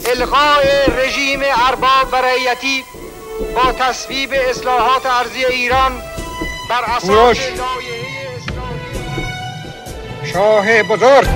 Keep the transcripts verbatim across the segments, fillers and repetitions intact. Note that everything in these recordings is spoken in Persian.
الغاء رژیم ارباب و رعیتی با تصویب اصلاحات ارضی ایران بر اساس لایحه اسلامی شاه بزرگ.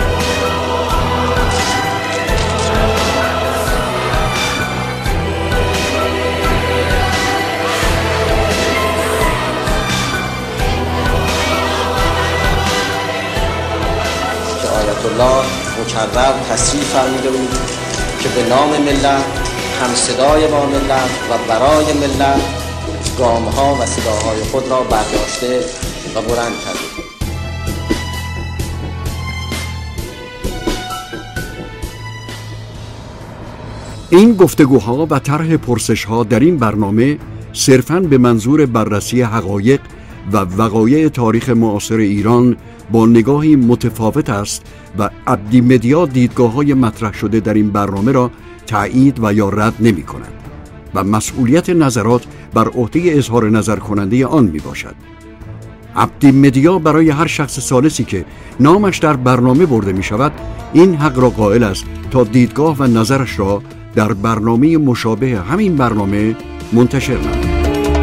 آیت الله مکرر تصریح فرموده بود که به نام ملت، همصدای با ملت و برای ملت گام‌ها و صداهای خود را برداشته و بلند کرده. این گفتگوها و طرح پرسش‌ها در این برنامه صرفاً به منظور بررسی حقایق و وقایع تاریخ معاصر ایران با نگاهی متفاوت است و عبدی‌مدیا دیدگاه‌های مطرح شده در این برنامه را تایید و یا رد نمی‌کند و مسئولیت نظرات بر عهده اظهار نظر کننده آن میباشد. عبدی‌مدیا برای هر شخص ثالثی که نامش در برنامه برده می‌شود این حق را قائل است تا دیدگاه و نظرش را در برنامه مشابه همین برنامه منتشر نماید.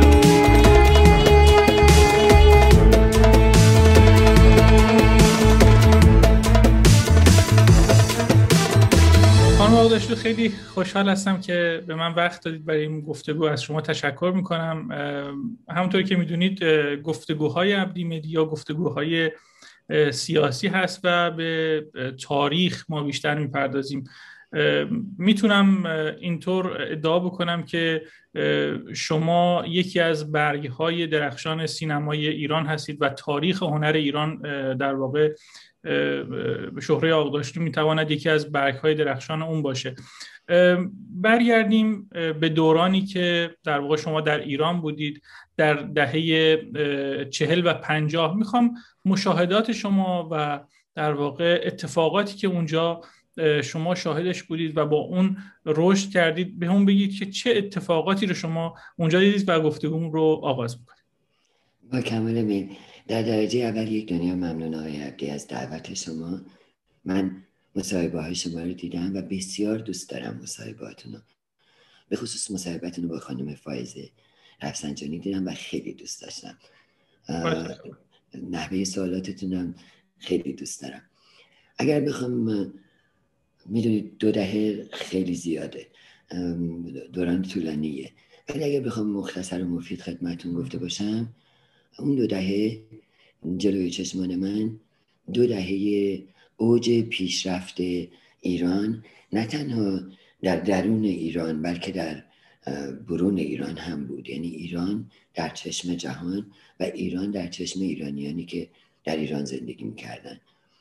خیلی خوشحال هستم که به من وقت دادید برای این گفتگو. از شما تشکر میکنم. همونطور که میدونید گفتگوهای عبدی‌مدیا گفتگوهای سیاسی هست و به تاریخ ما بیشتر میپردازیم. میتونم اینطور ادعا بکنم که شما یکی از برگ‌های درخشان سینمای ایران هستید و تاریخ هنر ایران در واقع شهره آغداشتی میتواند یکی از برگ‌های درخشان اون باشه. برگردیم به دورانی که در واقع شما در ایران بودید در دهه چهل و پنجاه. میخوام مشاهدات شما و در واقع اتفاقاتی که اونجا شما شاهدش بودید و با اون رشد کردید به هم بگید که چه اتفاقاتی رو شما اونجا دیدید و گفتگو رو آغاز میکنید. با کمال میل. در درجه اول یک دنیا ممنون آقای عبدی از دعوت شما. من مصاحبه های شما رو دیدم و بسیار دوست دارم مصاحباتون رو، به خصوص مصاحبتون رو با خانم فائزه رفسنجانی دیدم و خیلی دوست داشتم. نحوه سوالاتتون هم خیلی دوست دارم. اگر بخوام، میدونید دو دهه خیلی زیاده، دوران طولانیه، ولی اگر بخوام مختصر و مفید خدمتون گفته باشم، اون دو دهه جلوی چشمان من دو دهه اوج پیشرفت ایران، نه تنها در درون ایران بلکه در برون ایران هم بود. یعنی ایران در چشم جهان و ایران در چشم ایرانیانی که در ایران زندگی میکردن.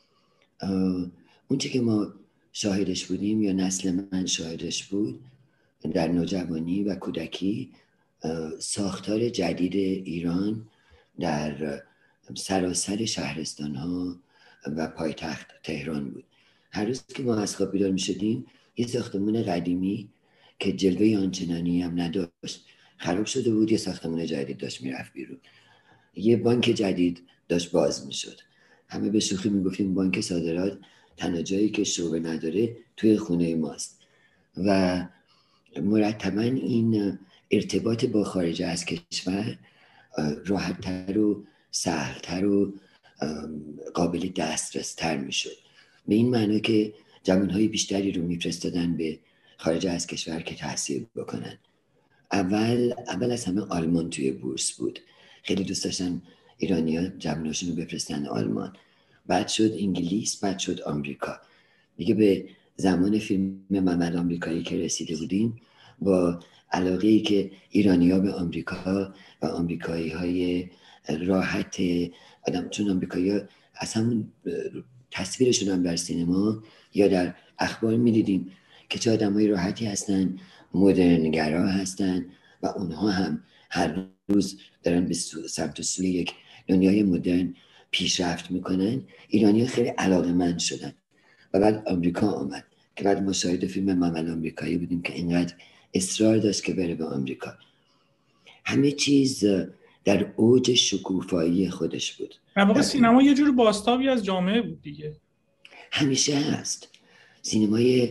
اون چه که ما شاهدش بودیم یا نسل من شاهدش بود در نوجوانی و کودکی، ساختار جدید ایران در سراسر شهرستان ها و پایتخت تهران بود. هر روز که ما از خواب بیدار می شدیم یه ساختمان قدیمی که جلوه آنچنانی هم نداشت خراب شده بود، یه ساختمان جدید داشت می رفت بیرون، یه بانک جدید داشت باز می شد. همه به شوخی می گفتیم بانک صادرات تنها جایی که شعبه نداره توی خونه ماست. و مرتبا این ارتباط با خارج از کشور راحت‌تر و سهل‌تر و قابل دسترس تر میشد، به این معنی که جوانهای بیشتری رو میفرستادن به خارج از کشور که تحصیل بکنن. اول اول از همه آلمان توی بورس بود، خیلی دوست داشتن ایرانی‌ها جواناشون رو بفرستن آلمان. بعد شد انگلیس، بعد شد آمریکا. دیگه به زمان فیلم ممل آمریکایی که رسیده بودیم، با علاقه‌ای که ایرانی‌ها به آمریکا و آمریکایی‌های راحت آدم، چون آمریکایی‌ها از همون تصویرشون هم در سینما یا در اخبار می‌دیدیم که چه آدم‌های راحتی هستن، مدرن‌گرا هستن و اونها هم هر روز دارن به سمت و سوی یک دنیای مدرن پیشرفت میکنن. ایرانی‌ها خیلی علاقه‌مند شدن و بعد آمریکا آمد که بعد مشاهده فیلم ممل آمریکایی بودیم که اینقدر اصرار داشت که بره به آمریکا. همه چیز در اوج شکوفایی خودش بود. در واقع سینما یه جور بازتابی از جامعه بود دیگه. همیشه هست. سینمای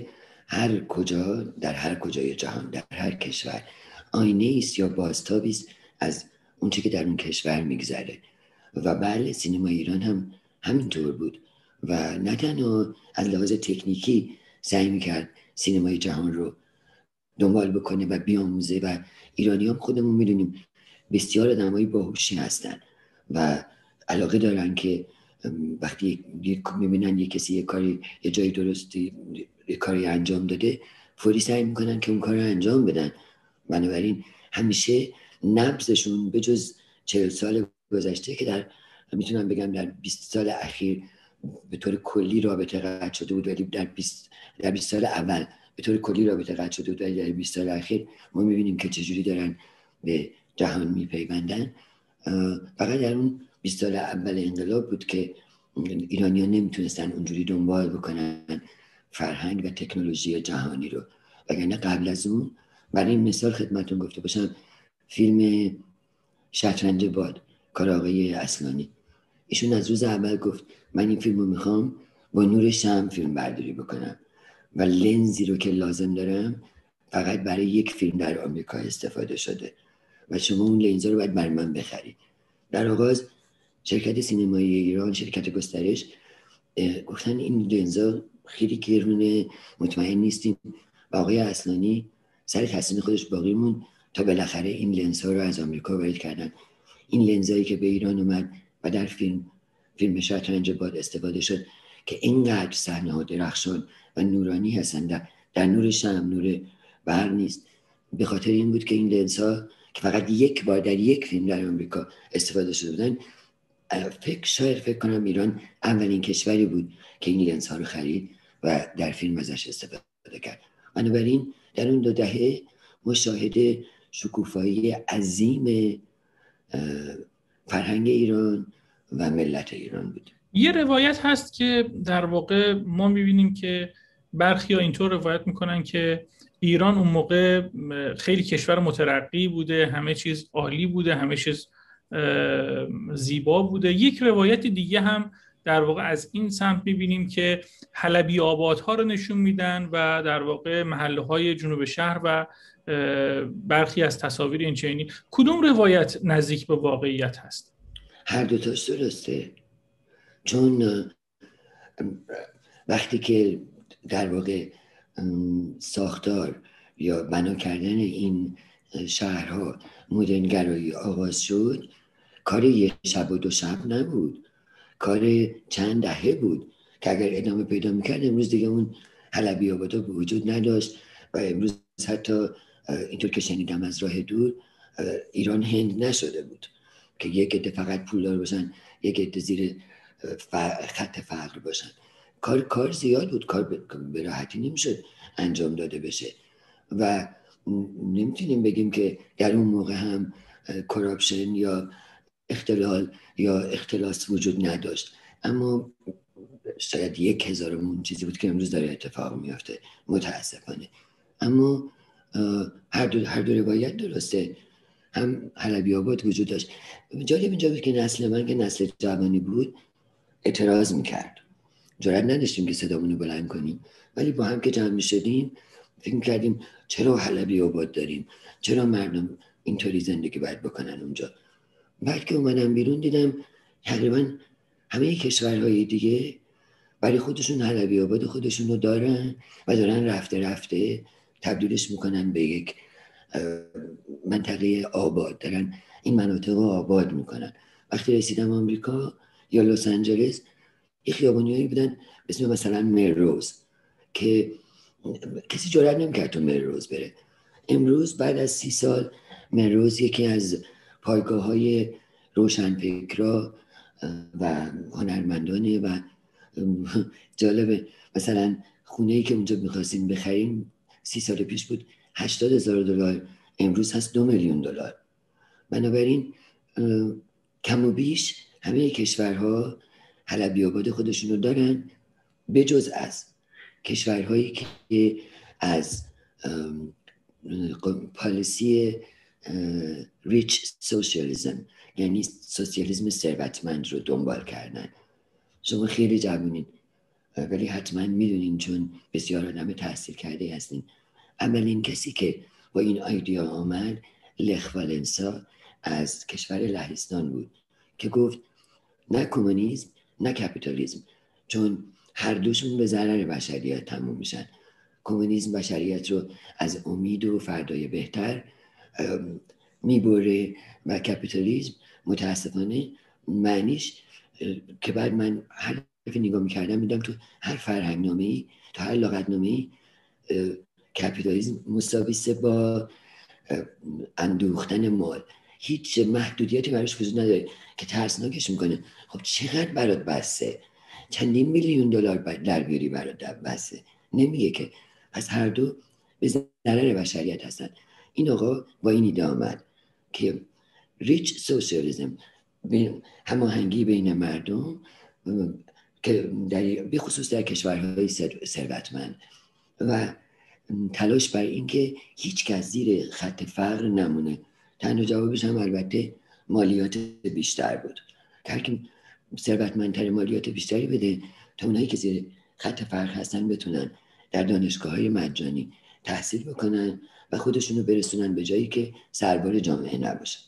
هر کجا، در هر کجای جهان، در هر کشور آینه است یا بازتابی است از اون چیزی که در اون کشور میگذره. و بله سینما ایران هم همینطور بود و نه تنها از لحاظ تکنیکی سعی میکرد سینمای جهان رو دنبال بکنه و بیاموزه و ایرانی هم خودمون میدونیم بسیار آدمای باهوشی هستن و علاقه دارن که وقتی میبینن یه کسی یه کاری یه جایی درستی یه کاری انجام داده فوری سعی میکنن که اون کار رو انجام بدن. بنابراین همیشه نبضشون به جز چهل سال گذشته که در میتونم بگم در بیست سال اخیر به طور کلی رابطه قطع شده بود، ولی در بیست در بیست سال اول به طور کلی رابطه قطع شده بود، ولی در بیست سال اخیر ما میبینیم که چجوری دارن به جهان میپیوندن. فقط در اون بیست سال اول انقلاب بود که ایرانیان نمیتونستن اونجوری دنبال بکنن فرهنگ و تکنولوژی جهانی رو، وگرنه قبل از اون، برای این مثال خدمتون گفته باشم، فیلم شطرنج باد کار آقای اصلانی، ایشون از روز اول گفت من این فیلم رو میخوام با نور شمع فیلم برداری بکنم و لنزی رو که لازم دارم فقط برای یک فیلم در آمریکا استفاده شده و شما اون لنزا رو باید برای من بخرید. در آغاز شرکت سینمایی ایران، شرکت گسترش، گفتن این لنزا خیلی گرونه، مطمئن نیستیم و آقای اصلانی سر تصمیم خودش باقی موند تا بالاخره این لنزها رو از آمریکا وارد کردن. این لنزایی که به ایران اومد و در فیلم فیلم شطرنج باد استفاده شد که اینقدر صحنه‌ها درخشان و نورانی هستن، در, در نور شمع، نور برق نیست، به خاطر این بود که این لنزها که فقط یک بار در یک فیلم در آمریکا استفاده شده بودن، فکر شاید فکر کنم ایران اولین کشوری بود که این لنزها رو خرید و در فیلم ازش استفاده کرد. بنابراین در اون دو دهه مشاهد شکوفایی عظیم فرهنگ ایران و ملت ایران بود. یه روایت هست که در واقع ما میبینیم که برخی ها اینطور روایت میکنن که ایران اون موقع خیلی کشور مترقی بوده، همه چیز عالی بوده، همه چیز زیبا بوده. یک روایت دیگه هم در واقع از این سمت میبینیم که حلبی آبادها رو نشون میدن و در واقع محله های جنوب شهر و برخی از تصاویر این چنینی. کدوم روایت نزدیک به واقعیت هست؟ هر دو تاش درسته، چون وقتی که در واقع ساختار یا بنا کردن این شهرها مدرنگرایی آغاز شد، کار یک شب و دو شب نبود، کار چند دهه بود که اگر ادامه پیدا میکرد امروز دیگه اون حلبی آبادها وجود نداشت و امروز حتی اینطور که شنیدم از راه دور ایران هند نشده بود که یک عده فقط پولدار باشن، یک عده زیر خط فقر باشن. کار کار زیاد بود، کار به راحتی نمیشد انجام داده بشه و نمیتونیم بگیم که در اون موقع هم کراپشن یا اختلال یا اختلاس وجود نداشت، اما شاید یک هزارمون چیزی بود که امروز داره اتفاق میفته متاسفانه. اما هر دو هر دو روایت درسته، هم حلبی آباد وجود داشت. جالب اینجا بود که نسل من که نسل جوانی بود اعتراض میکرد، جرئت نداشتیم که صدامونو بلند کنیم، ولی با هم که جمع میشدیم فکر میکردیم چرا حلبی آباد داریم، چرا مردم اینطوری زندگی باید بکنن اونجا. بعد که اومدم بیرون دیدم تقریبا همه کشورهای دیگه برای خودشون حلبی آباد خودشونو دارن و دارن رفته رفته تبدیلش میکنن به یک منطقه آباد، دارن این مناطق رو آباد میکنن. وقتی رسیدم آمریکا یا لس آنجلس، یه خیابانیایی بودن به اسم مثلا ملروز که کسی جرئت نمیکرد تو ملروز بره. امروز بعد از سی سال ملروز یکی از پایگاه های روشنفکرا و هنرمندانه و جالبه مثلا خونه‌ای که اونجا می‌خواستیم بخریم سی سال پیش بود هشتاد هزار دلار، امروز هست دو میلیون دلار. بنابراین کم و بیش همه کشورها حلبی آباد خودشونو دارن، به جز از کشورهایی که از پالیسی ریچ سوشیالیسم یعنی سوسیالیسم ثروتمند رو دنبال کردن. شما خیلی جوونین، ولی حتما میدونین چون بسیار آدم تحصیل کرده هستین، اولین کسی که با این ایده آمد لخ والنسا از کشور لهستان بود که گفت نه کمونیسم نه کپیتالیسم، چون هر دوشون به ضرر بشریت تموم میشن. کمونیسم بشریت رو از امید و فردای بهتر میبره و کپیتالیسم متاسفانه معنیش که بعد من هر که نگاه میکردم میدم تو هر فرهنگنامه‌ای، تو هر لغتنامه‌ای کپیتالیسم مساویه با اندوختن مال، هیچ محدودیتی براش وجود نداره که ترسناکش میکنه. خب چقدر برات بسه؟ چندین میلیون دلار در بیاری برات بسه؟ نمیگه که. پس هر دو به ضرر بشریت هستن. این آقا با این ایده آمد که ریچ سوسیالیسم، هماهنگی بین مردم که در به خصوص در کشورهای ثروتمند و تلاش بر این که هیچ کس زیر خط فقر نمونه. تنها جوابش هم البته مالیات بیشتر بود که هر کی ثروتمندتر مالیات بیشتری بده تا اونایی که زیر خط فقر هستن بتونن در دانشگاه‌های مجانی تحصیل بکنن و خودشونو برسونن به جایی که سربار جامعه نباشن.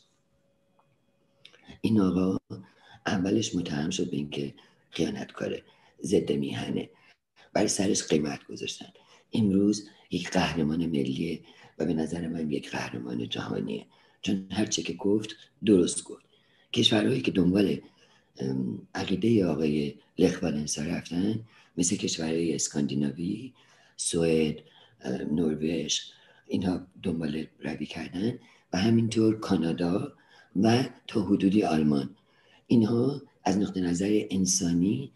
این آقا اولش متهم شد به اینکه خیانتکاره، ضد میهنه، برای سرش قیمت گذاشتن. امروز یک قهرمان ملیه و به نظر من یک قهرمان جهانیه، چون هر چه که گفت درست گفت. کشورهایی که دنبال عقیده آقای لخ والنسا رفتن مثل کشورهای اسکاندیناوی، سوئد، نروژ، اینها دنبال روی کردن و همینطور کانادا و تا حدودی آلمان. اینها از نقطه نظر انسانی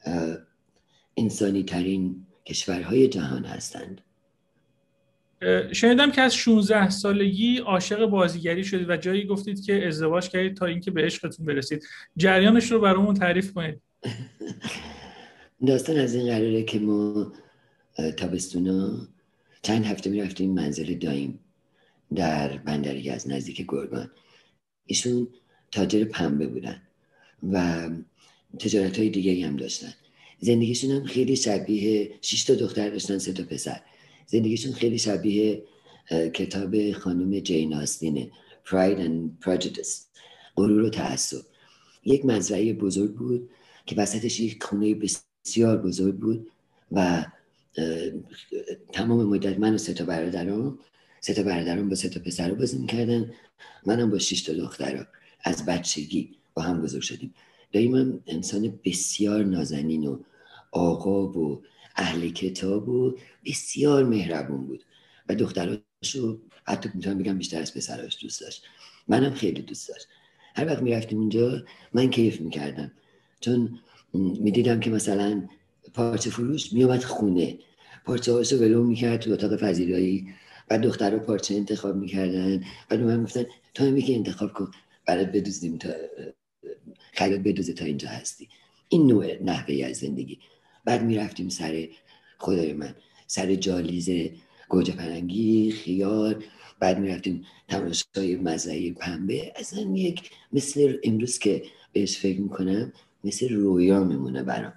انسانی ترین کشورهای جهان هستند. شنیدم که از شانزده سالگی عاشق بازیگری شدید و جایی گفتید که ازدواج کردید تا اینکه به عشقتون برسید. جریانش رو برامون تعریف کنید. داستان از این قراره که ما تابستونا چند هفته می رفتیم منزل دایم در بندر یزد نزدیک گرگان. ایشون تاجر پنبه بودن و تجارت های دیگه هم داشتن. زندگیشون هم خیلی شبیه، شش تا دختر داشتن، سه تا پسر. زندگیشون خیلی شبیه کتاب خانم جین آستینه، Pride and Prejudice، غرور و تعصب. یک مزرعه بزرگ بود که وسطش یک خونه بسیار بزرگ بود و تمام مدت من و سه تا برادرام سه تا برادرام با سه تا پسر رو بازی می‌کردن، منم با شش تا دختر از بچگی با هم بزرگ شدیم. دایما انسان بسیار نازنین و آقا و اهل کتاب و بسیار مهربون بود و دختراشو حتی میتونم بگم بیشتر از پسراش دوست داشت. منم خیلی دوست داشت. هر وقت میرفتیم اونجا من کیف میکردم، چون میدیدم که مثلا پارچه فروش میومد خونه، پارچه هاشو ولو میکرد تو اتاق پذیرایی و دخترها پارچه انتخاب میکردن و من گفتن تو هم یکی انتخاب کن برات بدوزیم تا خیالت بدوزه تا اینجا هستی. این نوع نحوه از زندگی. بعد میرفتیم سر خدای من سر جالیز گوجه فرنگی، خیار، بعد میرفتیم تماشای مزرعه پنبه. اصلا یک مثل امروز که بهش فکر میکنم مثل رویا میمونه برام.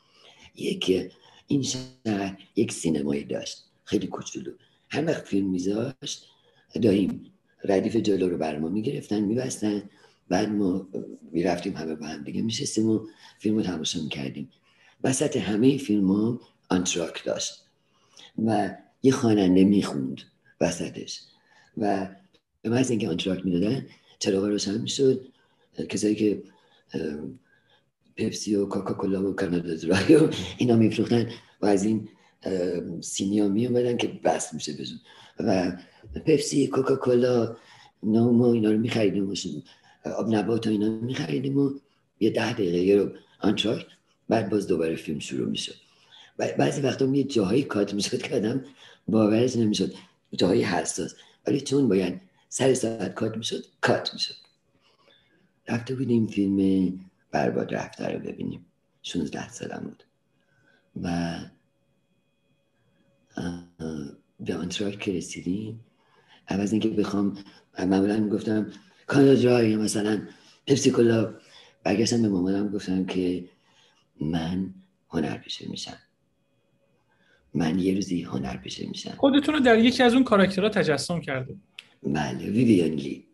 یک این شهر یک سینمایی داشت خیلی کوچولو. هر وقت فیلم میذاشت داییم ردیف جلو رو بر ما میگرفتن میبستن، بعد ما میرفتیم همه با هم دیگه میشستیم و فیلم رو تماشا میکردیم. وسط همه فیلم ها آنتراک داشت و یه خواننده میخوند وسطش و به محض اینکه آنتراک میدادن چراغا روشن میشد. کسایی که پپسی و کوکاکولا و کانادا درای و اینا میفروختن و از این سینیا میومدن که بس میشه بزن و پپسی، کوکاکولا، ما اینا رو میخریدیم و آب نبات و اینا میخریدیم و یه ده دقیقه یه رو آنتراک، بعد باز دوباره فیلم شروع میشد. بعضی وقتا یه جاهایی کات میشد که آدم باورش نمیشد، جاهای حساس، ولی چون باید سر ساعت کات میشد کات میشد. رفته بودیم فیلم برباد رفته رو ببینیم، شانزده سالم بود و به آنتراک که رسیدیم عوض اینکه بخوام معمولا میگفتم کانادا درای مثلا پپسی کولا، برگشتم به مامانم گفتم که من هنرپیشه میشم. من یه روزی هنرپیشه میشم. خودتون رو در یکی از اون کاراکترها تجسم کرده؟ بله، ویویان لی.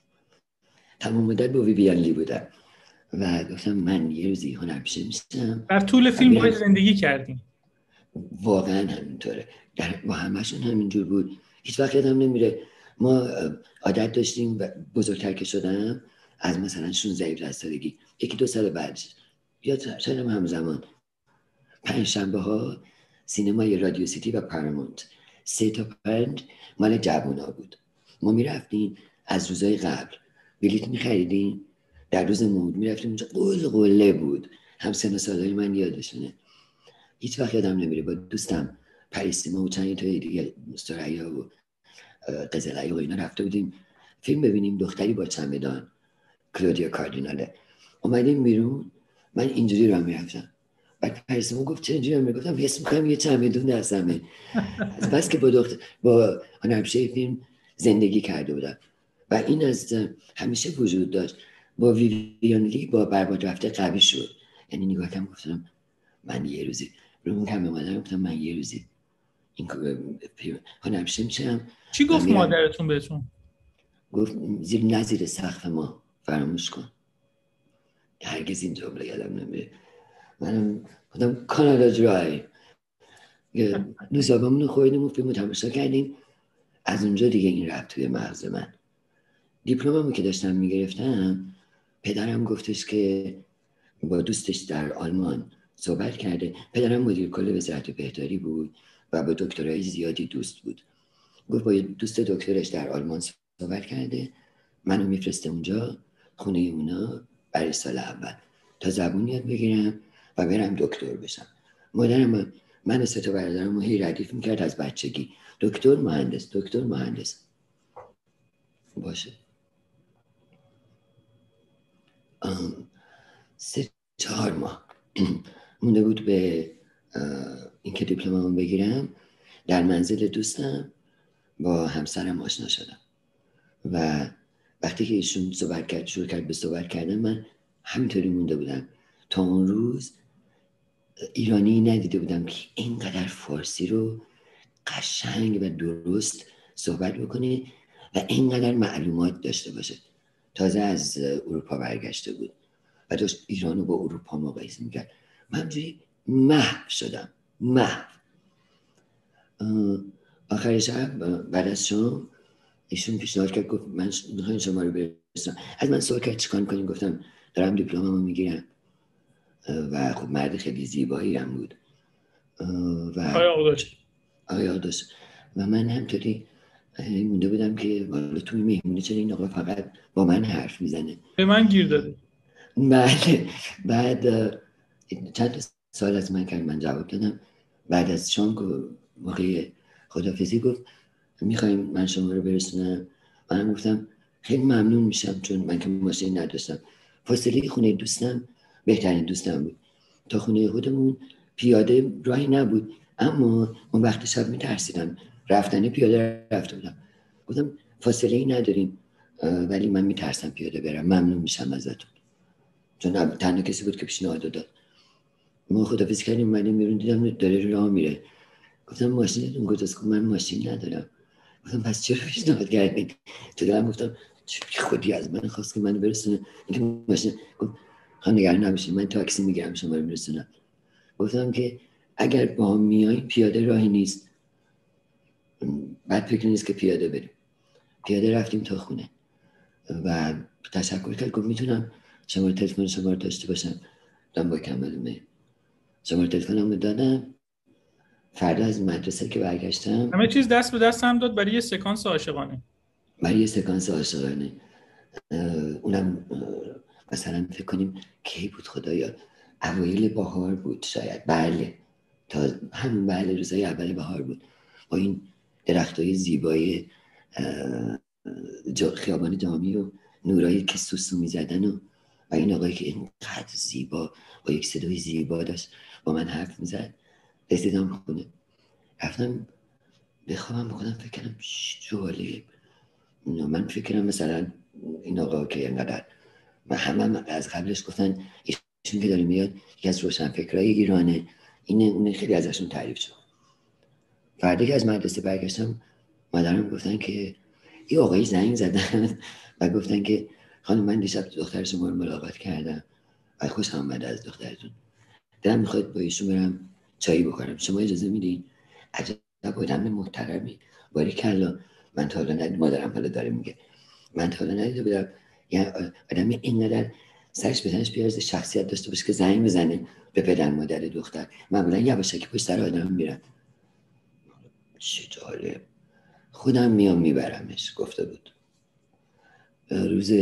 تمام مدت با ویویان لی بودم و گفتم من یه روزی هنرپیشه میشم. در طول فیلم باید زندگی کردیم. واقعا همینطوره، در با همشون همینجور بود. هیچ وقت یادم نمیره ما عادت داشتیم بزرگتر که شدم از مثلا شانزده سالگی یکی دو سال بعدش یا شاید هم همزمان پنج شنبه ها سینمای رادیو سیتی و پارامونت سه تا پنج مال جوونا بود. ما میرفتیم از روزای قبل بلیط میخریدیم، در روز مود میرفتیم اونجا، قول قله بود. هم سن سالای من یادشونه. هیچ وقت یادم نمیره با دوستم پریسیما و چند تا دیگه سریا و قزلعی و اینا رفته بودیم فیلم ببینیم، دختری با چمدان، کلودیا کاردیناله. اومدیم بیرون، من اینجوری راه میرفتم، بعد پریسیما گفت چه اینجوری راه میرفتم؟ گفتم حس می‌کنم یه چمدون دستمه. از بس که با دختر با هنرپیشه فیلم زندگی کرده بودم و این از همیشه وجود داشت. با ویویان لی با برباد رفته قوی شد. یعنی نگاه کردم گفتم من یه روزی رو اون کم اومدم گفتم من یه روزی این هنرپیشه میشم. چی گفت مادرتون بهتون؟ گفت زیر نزیر سقف ما فراموش کن. هرگز این جمله یادم نمیره. منم گفتم کانادا درای. نوزابامون رو خوردیم و فیلم رو تماشا کردیم. از اونجا دیگه این رفت توی مغز من. دیپلممو که داشتم میگرفتم پدرم گفتش که با دوستش در آلمان صحبت کرده. پدرم مدیر کل وزارت بهداری بود و با دکترای زیادی دوست بود. گفت با دوست دکترش در آلمان صحبت کرده، منو میفرسته اونجا خونه اونا برای سال اول تا زبون یاد بگیرم و برم دکتر بشم. مادرم من سه تا برادرمو هی ردیف میکرد از بچگی، دکتر مهندس دکتر مهندس. باشه سه چهار ماه مونده بود به اینکه دیپلممو بگیرم. در منزل دوستم با همسرم آشنا شدم و وقتی که ایشون صحبت کرد شروع کرد به صحبت کردن، من همینطوری مونده بودم. تا اون روز ایرانی ندیده بودم که اینقدر فارسی رو قشنگ و درست صحبت بکنه و اینقدر معلومات داشته باشه. تازه از اروپا برگشته بود و داشت ایران رو با اروپا مقایسه میکرد. من همجوری محو شدم محو. آخر شب بعد از شام ایشون پیشنهاد کرد، گفت من میخواین شما رو برسونم. از من سوال کرد چیکار کنیم؟ گفتم دارم دیپلممو میگیرم و خب مرد خیلی زیبایی هم بود و آیا داشت آیا داشت و من همطوری مونده بودم که والا توی مهمونی چرا این آقا فقط با من حرف میزنه. به من گیر داده. بعد بعد چند سال از من کرد، من جواب دادم. بعد از شام که موقع خدافزی گفت میخوایم من شما رو برسونم. منم گفتم خیلی ممنون میشم، چون من که ماشین نداشتم. فاصله خونه دوستم بهترین دوستم بود تا خونه خودمون پیاده راهی نبود، اما اون وقت شب میترسیدم رفتنی پیاده رفته بودم. گفتم فاصله ای نداریم ولی من میترسم پیاده برم، ممنون میشم ازتون. چون تنها کسی بود که پیشنهاد داد. ما خدافظی کردیم، اومدیم بیرون دیدم داره راه میره. گفتم ماشینتون کجاست؟ گفت من ماشین ندارم. گفتم پس چرا پیشنهاد کردین؟ تو دلم گفتم خودی از من خواست که منو برسونه اینکه ماشین. گفت خانم نگران نباشید من تاکسی میگیرم شما رو میرسونم. گفتم که اگر با هم میای پیاده راهی نیست، بعد فکر نیست که پیاده بریم. پیاده رفتیم تا خونه و تشکر کرد. گفت میتونم شماره تلفن شما رو داشته باشم؟ دم با کمالمه شماره تلفنمو دادم. فردا از مدرسه که برگشتم همه چیز دست به دست هم داد برای یه سکانس عاشقانه. برای یه سکانس عاشقانه. اونم مثلا فکر کنیم کی بود خدایا، اوایل بهار بود شاید. بله تا همون بله روزای اول بهار بود با این درختای زیبای خیابان جامی و نورایی که سوسو میزدن و و این آقایی که اینقدر زیبا با یک صدای زیبا داشت با من حرف میزد. رسیدم خونه، رفتم بخوابم بکنم، فکر کنم جالب. من فکر کنم مثلا این آقا که اینقدر من همه از قبلش گفتن که داره میاد یکی از روشنفکرای ایرانه، اینه اون، خیلی ازشون تعریف شد. فردا که از مدرسه برگشتم مادرم گفتن که یه آقایی زنگ زدن و گفتن که خانم من دیشب دختر شما رو ملاقات کردم و خوشم اومده از دخترتون، دلم میخواد با ایشون برم چایی بخورم، شما اجازه میدین؟ عجب آدم محترمی، باریکلا. من تا حالا ندیدم، مادرم حالا داره میگه من تا حالا ندیده بودم یعنی آدم اینقدر سرش بدنش بیارزه، شخصیت داشته باشه که زنگ بزنه به پدر مادر دختر. معمولا یواشکی پشت سر آدم میرن. چه جالب، خودم میام میبرمش. گفته بود روز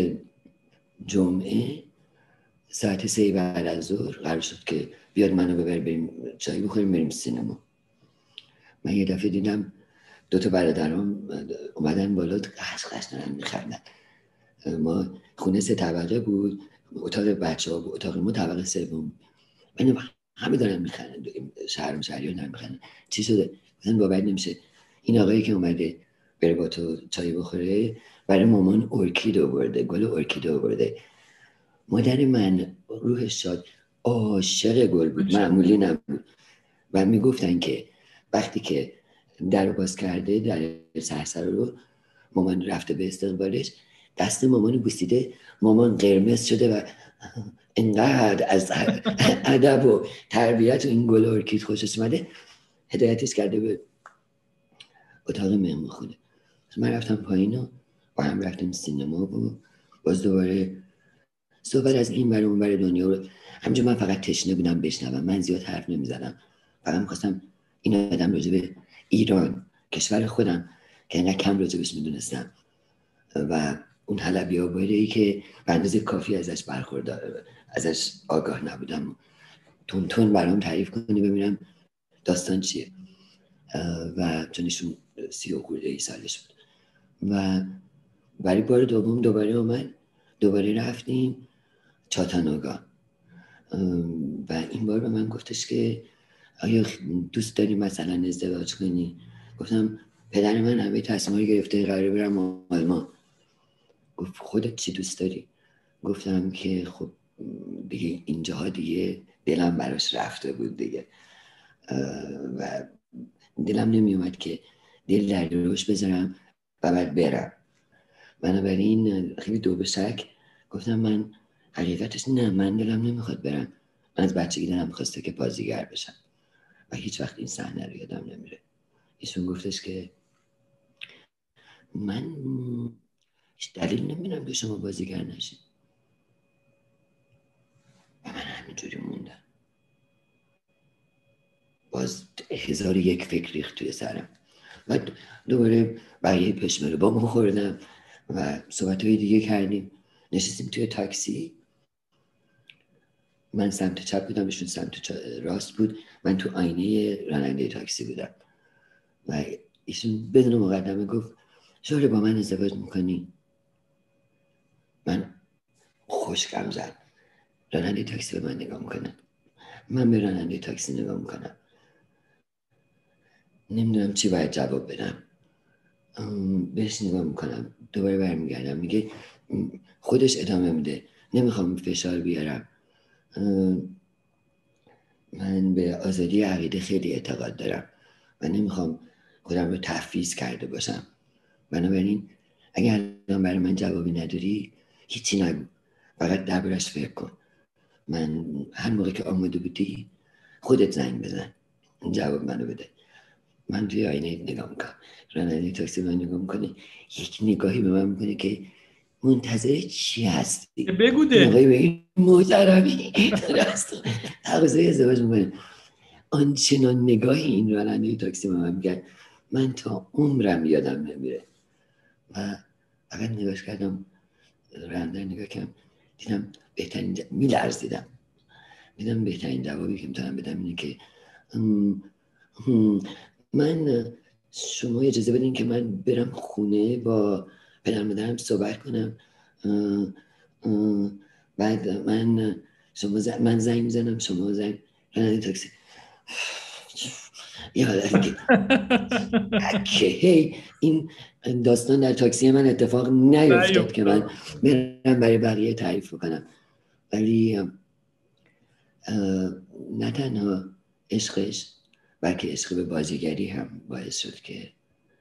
جمعه ساعت سه بعد از ظهر قرار شد که بیاد منو ببر بریم چایی بخوریم بریم سینما. من یه دفعه دیدم دو تا برادرام اومدن بالا قش قش دارن میخندن. ما خونه سه طبقه بود، اتاق بچه‌ها بود، اتاق ما طبقه سوم. من همه دارن میخندن، شهرم شهریان دارن میخندن. چی شده؟ مثلا باور نمیشه این آقایی که اومده بره با تو چای بخوره برای مامان ارکید آورده، گل ارکید آورده. مادر من روحش شاد عاشق گل بود، معمولی نبود. و میگفتن که وقتی که در رو باز کرده، در سرسر رو، مامان رفته به استقبالش، دست مامان بوسیده، مامان قرمز شده و انقدر از ادب و تربیت و این گل ارکید خوشش اومده هدایتش کرده به اتاق مهمونخونه. من رفتم پایین و با هم رفتیم سینما و باز دوباره صحبت از این ور اون ور دنیا رو. همینجا من فقط تشنه بودم بشنوم، من زیاد حرف نمیزدم، فقط می‌خواستم این آدم راجع به ایران، کشور خودم که انقدر کم راجبش میدونستم و اون حلبی آباده‌ای که به اندازه کافی ازش برخوردار ازش آگاه نبودم، تون تون برام تعریف کنی ببینم داستان چیه. و چونشون سی و خورده ای سالش بود و برای بار دوم دوباره اومد، دوباره رفتیم چاتانوگا و این بار به من گفتش که آیا دوست داری مثلا ازدواج کنی؟ گفتم پدر من همه تصمیم‌ها گرفته قراره برم آلمان. گفت خودت چی دوست داری؟ گفتم که خب دیگه اینجاها دیگه دلم براش رفته بود دیگه و دلم نمی اومد که دل در روش بذارم و بعد برم. بنابراین خیلی دو به شک گفتم من حقیقتش نه، من دلم نمیخواد برم. من از بچگی دلم میخواسته که بازیگر بشم و هیچ وقت این صحنه رو یادم نمیره. ایشون گفتش که من هیچ دلیل نمیدونم که شما بازیگر نشید و من همینجوری موندم. باز هزار یک فکر ریخت توی سرم و دوباره بقیه پشمه رو با ما خوردم و صحبت‌های دیگه کردیم. نشستیم توی تاکسی، من سمت چپ بودم، ایشون سمت راست بود، من تو آینه راننده تاکسی بودم و ایشون بدون مقدمه گفت شوهر با من ازدواج میکنی؟ من خوشگم زد. راننده تاکسی به من نگاه میکنه، من به راننده تاکسی نگاه میکنم، نمیدونم چی باید جواب بدم. بهش نگاه میکنم، دوباره برمیگردم، میگه خودش ادامه میده نمیخوام فشار بیارم، من به آزادی عقیده خیلی اعتقاد دارم و نمیخوام خودم رو تفویض کرده باشم. بنابراین اگر الان برای من جوابی نداری هیچی نگو، فقط دربارش فکر کن. من هر موقع که آماده بودی خودت زنگ بزن جواب منو بده. من توی آینه نگاه میکنم، راننده تاکسی من نگاه میکنه، یک نگاهی به من میکنه که منتظر چی هستی؟ بگو ده. نگاهی به این محترمی تقاضای ازدواج میکنه. آنچنان نگاهی این راننده تاکسی به من میگه من تا عمرم یادم نمیره و فقط نگاش کردم، راننده نگاه کردم، دیدم بهترین ج... میلرزیدم، دیدم بهترین جوابی که میتونم بدم اینه که هم... هم... من شما اجازه بدین که من برم خونه با پدر مادرم صحبت کنم، اه... اه... بعد من شما ز... من زنگ میزنم شما زنگ راننده تاکسی یه حالت که که هی این داستان در تاکسی من اتفاق نیفتاد که من برم برای بقیه تعریف کنم. ولی نه تنها عشقش بلکه عشق به بازیگری هم باعث شد که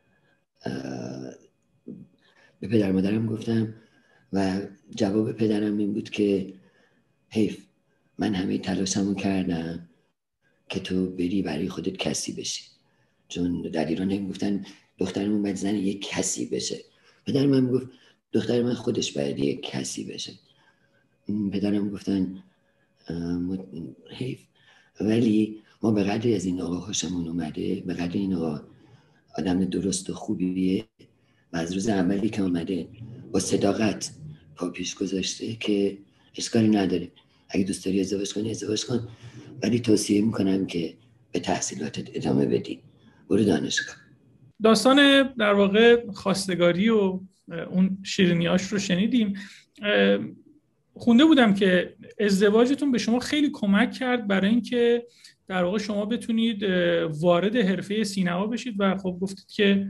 به پدر مادرم گفتم و جواب پدرم این بود که حیف، من همه تلاشمو کردم که تو بری برای خودت کسی بشی، چون در ایران هم گفتن دخترمون باید زن یک کسی بشه. پدرم هم گفت دختر من خودش باید یک کسی بشه. پدرم گفتن حیف، ولی ما به قدری از این آقا خوشمون اومده، به قدری این آقا آدم درست و خوبیه و از روز اولی که اومده با صداقت پا پیش گذاشته که اشکالی نداره، اگه دوست داری ازدواج کنی ازدواج کن، ولی توصیه میکنم که به تحصیلاتت ادامه بدی، برو دانشگاه. داستان در واقع خواستگاری و اون شیرینیاش رو شنیدیم. خونده بودم که ازدواجتون به شما خیلی کمک کرد برای اینکه در واقع شما بتونید وارد حرفه سینما بشید و خب گفتید که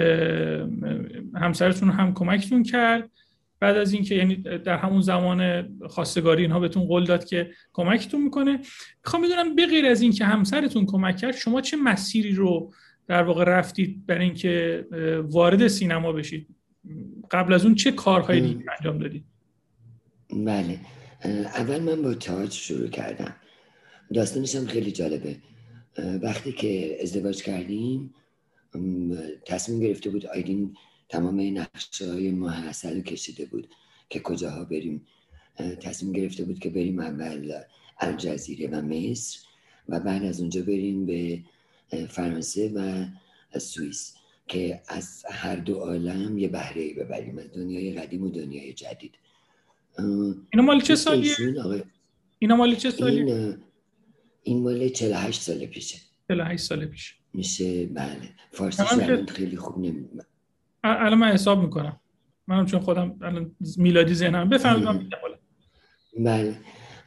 همسرتون هم کمکتون کرد. بعد از اینکه یعنی در همون زمان خواستگاری اینها بهتون قول داد که کمکتون میکنه. میخوام بدونم به غیر از اینکه همسرتون کمک کرد، شما چه مسیری رو در واقع رفتید برای اینکه وارد سینما بشید؟ قبل از اون چه کارهایی دیگه انجام دادید؟ بله، اول من با تئاتر شروع کردم. داستانش هم خیلی جالبه. وقتی که ازدواج کردیم تصمیم گرفته بود آیدین تمام نقشه‌های ماه عسل کشیده بود که کجاها بریم. تصمیم گرفته بود که بریم اول الجزیره و مصر و بعد از اونجا بریم به فرانسه و سوئیس که از هر دو عالم یه بهره‌ای ببریم، از دنیای قدیم و دنیای جدید. اینا مال چه سالیه؟ اینا مال چه سالیه؟ این این مال چهل و هشت سال پیشه. چهل و هشت سال پیش میشه. بله، فارسیش الان خیلی خوب نمیدونم. الان من حساب میکنم، منم چون خودم الان میلادی ذهنم بفهمم. بله،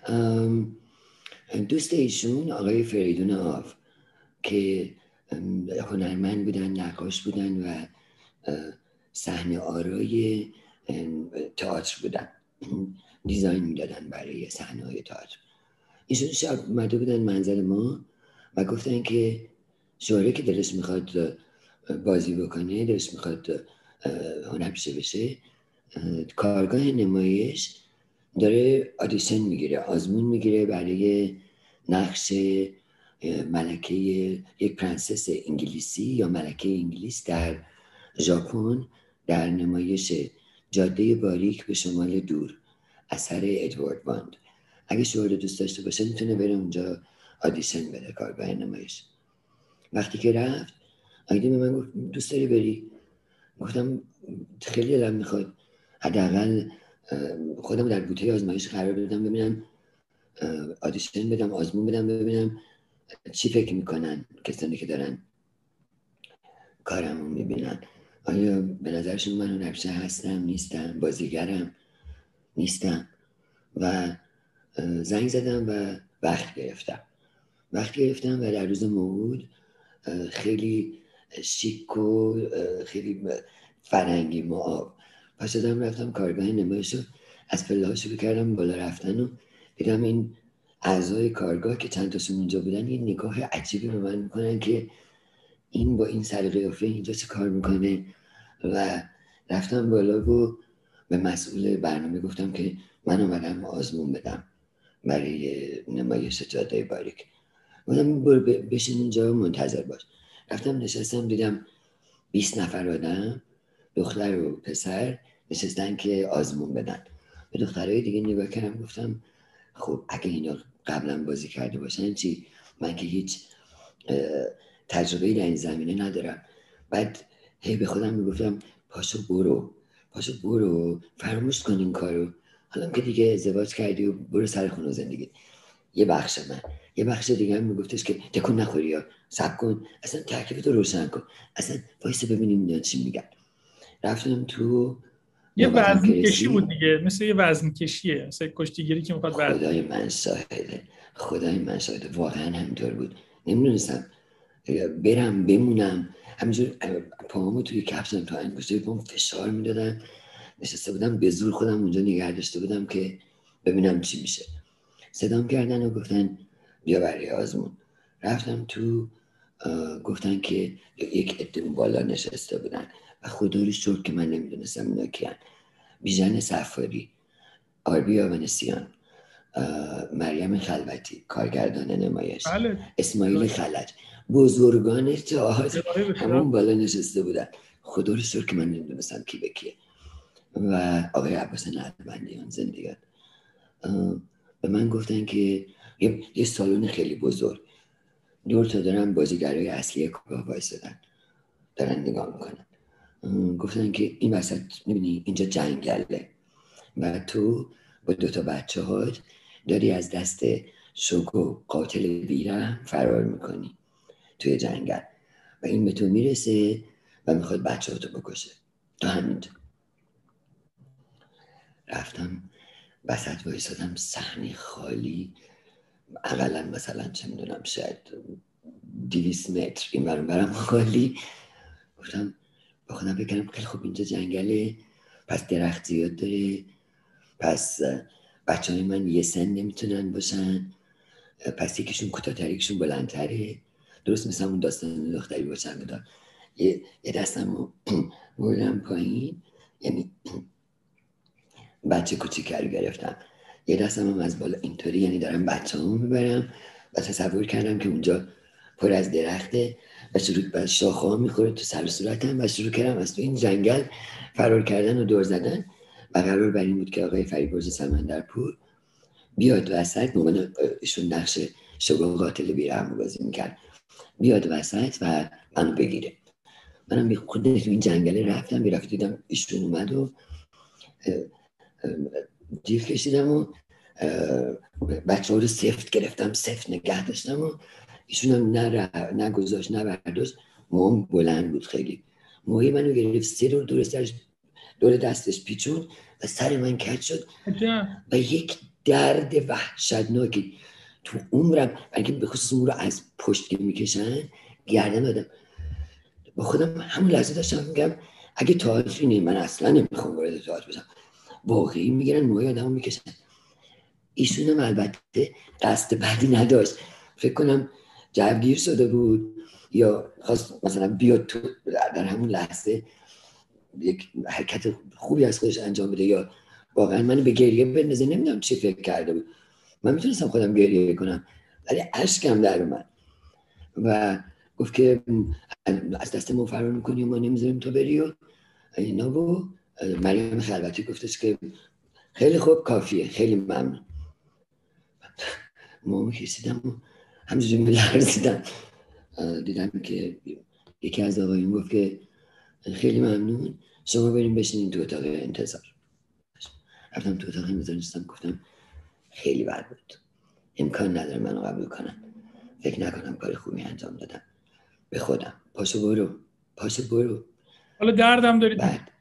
دوست ایشون آقای فریدون آو که هنرمند بودن، نقاش بودن و صحنه آرای تئاتر بودن، دیزاین میدادن برای صحنه های تئاتر. ایشون شب اومده بودن منزل ما و گفتن که شوهره که دلش میخواد بازی بکنه، دلش میخواد هنرپیشه بشه، کارگاه نمایش داره آدیشن میگیره، آزمون میگیره برای نقش ملکه یک پرنسس انگلیسی یا ملکه انگلیس در ژاپن در نمایش جاده باریک به شمال دور اثر ادوارد باند. اگه شوهر دوست داشته باشه میتونه بره اونجا آدیشن بده کارگاه نمایش. وقتی که رفت آیدین به من گفت دوست داری بری؟ گفتم خیلی دلم میخواد حداقل خودم در بوته آزمایش قرار بدم، ببینم آدیشن بدم، آزمون بدم، ببینم چی فکر میکنن کسانی که دارن کارمو میبینن. آیا به نظرشون من هنرپیشه هستم، نیستم، بازیگرم، نیستم. و زنگ زدم و وقت گرفتم وقت گرفتم و در روز موعود خیلی شیک و خیلی فرنگی معاب پس دادم رفتم کارگاه نمایش رو از پله‌ها شروع کردم بالا رفتن و دیدم این اعضای کارگاه که چند تاشون اونجا بودن یه نگاه عجیبی به من میکنن که این با این سر قیافه اینجا چه کار میکنه. و رفتم بالا و به مسئول برنامه گفتم که من اومدم آزمون بدم برای نمایش جاده باریک. گفتم برو بشین اینجا منتظر باش. رفتم نشستم، دیدم بیست نفر آدم، دختر و پسر نشستن که آزمون بدن. به دخترهای دیگه نگاه کردم، گفتم خب اگه اینا قبلا بازی کرده باشن چی؟ من که هیچ تجربه‌ای در این زمینه ندارم. بعد هی به خودم میگفتم پاشو برو پاشو برو فراموش کن این کارو، حالا که دیگه ازدواج کردی و برو سر خونه و زندگی. یه بخش من یه بخش دیگه هم میگفتش که تکون نخوری یا صبر کن، اصلا تکلیفتو روشن کن، اصلا وایسا ببینیم اینا چی میگن. رفتم تو یه وزن کشی بود دیگه، مثل یه وزن کشیه، مثل کشتیگیری که میخواد وزن. خدای من شاهده خدای من شاهده واقعا همینطور بود. نمیدونستم برم بمونم، همینجور پاهامو توی کفشم تا انگشتای پام فشار میدادم، نشسته بودم به زور خودم اونجا نگه داشته بودم که ببینم چی میشه. صدام کردن و گفتن بیا برای آزمون. رفتم تو، گفتن که یک عده بالا نشسته بودن و خدا رو شکر که من نمیدونستم اینا کیان. بیژن صفاری، آربی آونسیان، مریم خلوتی کارگردان نمایش، بله. اسماعیل خلج، بزرگان تئاتر همون بالا نشسته بودن. خدا رو شکر که من نمیدونستم کی به کیه. و آقای عباس نلبندیان زندگان به من گفتن که یه, یه سالن خیلی بزرگ دور تا دارن بازیگرای اصلی کارگاه وایسادن دارن نگاه میکنن. گفتن که این وسط میبینی اینجا جنگله و تو با دوتا بچه هات داری از دست شوکو قاتل بیرحم فرار میکنی توی جنگل و این به تو میرسه و میخواد بچه هاتو بکشه. تا همینجا رفتم وسط وایسادم، صحنه خالی، اقلا مثلا چه میدونم شاید دویست متر این برم برم خالی. گفتم با خودم بکنم خیلی خوب اینجا جنگله، پس درخت زیاد داره، پس بچه های من یه سن نمیتونن باشن، پس یکیشون کوتاه‌تره یکیشون بلندتره، درست مثل اون داستان دختری باشن بدار. یه, یه دستم رو بردم پایین، یعنی بچه کوچیکه رو گرفتم، یه دستم هم از بالا اینطوری، یعنی دارم بچه همو میبرم و تصور کردم که اونجا پر از درخته و شروع به شاخه ها میخوره تو سر و صورتم و شروع کردم از تو این جنگل فرار کردن و دور زدن و قرار بر این بود که آقای فریبرز سمندرپور بیاد وسط، موقع ایشون نقش شوکو قاتل بیرحم بازی میکرد، بیاد وسط و منو بگیره. منم بی خود تو این جنگل رفتم، بیرفت دیدم ایشون اومد و جیغ کشیدم و بچه ها رو سفت گرفتم، سفت نگه داشتم و ایشون هم نه نگذاشت نه برداشت. موام بلند بود خیلی، موی منو گرفت سه دور دور سرش دور دستش پیچون و سر من کج شد و یک درد وحشتناکی تو عمرم، بلکه به خصوص اون رو از پشت که میکشن گردن دادم. با خودم همون لحظه داشتم میگم اگه تئاتر اینه من اصلا نمیخوام وارد تئاتر بشم. واقعی میگیرن موهای آدمو میکشن. ایشون هم البته قصد بدی نداشت، فکر کنم جوگیر شده بود یا خواست مثلا بیاد تو در همون لحظه یک حرکت خوبی از خودش انجام بده یا واقعا منو به گریه بندازه. نمیدونم چی فکر کرده بود. من میتونستم خودم گریه کنم ولی اشکم در اومد و گفت که از دست ما فرار میکنی و ما نمیذاریم تو بری و اینا. و مریم خلوتی گفتش که خیلی خوب کافیه، خیلی ممنون. موامو کشیدم و همجوری میلرزیدم. دیدم که یکی از آقایون گفت که خیلی ممنون، شما بریم بشینین تو اتاق انتظار. رفتم تو اتاق انتظار نشستم، گفتم خیلی بد بود، امکان نداره منو قبول کنن، فکر نکنم کار خوبی انجام دادم. به خودم پاشو برو پاشو برو. حالا دردم دارید؟ بعد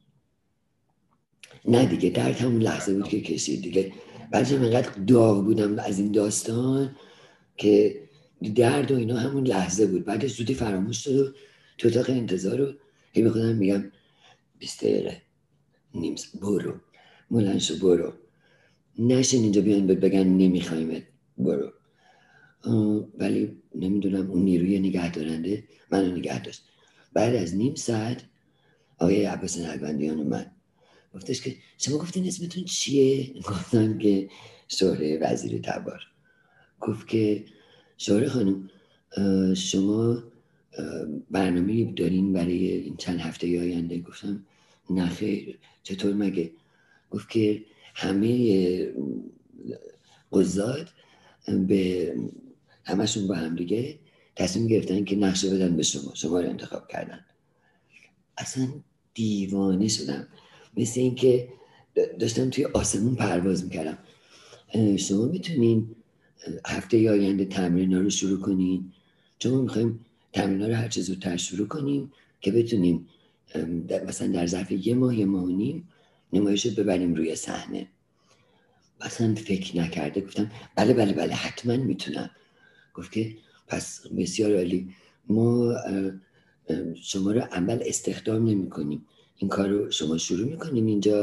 نه دیگه درد همون لحظه بود که کشید دیگه. بعدش من اینقدر داغ بودم از این داستان که درد و اینا همون لحظه بود. بعدش زودی فراموش شد و تو اتاق انتظار رو هی به خودم میگم بیست دقیقه نیم برو مولنشو برو، نشین اینجا بیان بگن نمیخوایمت برو. ولی نمیدونم اون نیروی نگه دارنده منو نگه داشت. بعد از نیم ساعت آقای عباس نلبندیان اومد، گفتش که شما گفتین اسمتون چیه؟ گفتم که شهره وزیر تبار. گفت که شهره خانم شما برنامه دارین برای این چند هفته آینده؟ گفتم نه خیر، چطور مگه؟ گفت که همه قضات به همشون با هم دیگه تصمیم گرفتن که نقشه بدن به شما، شما رو انتخاب کردن. اصلا دیوانه شدم، مثل این که داشتم توی آسمون پرواز میکردم. شما میتونین هفته آینده تمرین رو شروع کنین، چون ما میخوایم تمرین رو هر چه زودتر شروع کنیم که بتونیم مثلا در ظرف یه ماه یه ماه و نیم نمایش رو ببریم روی صحنه. اصلا فکر نکرده گفتم بله بله بله حتما میتونم. گفت که پس بسیار عالی، ما شما رو اول استخدام نمی کنیم، این کار رو شما شروع میکنیم اینجا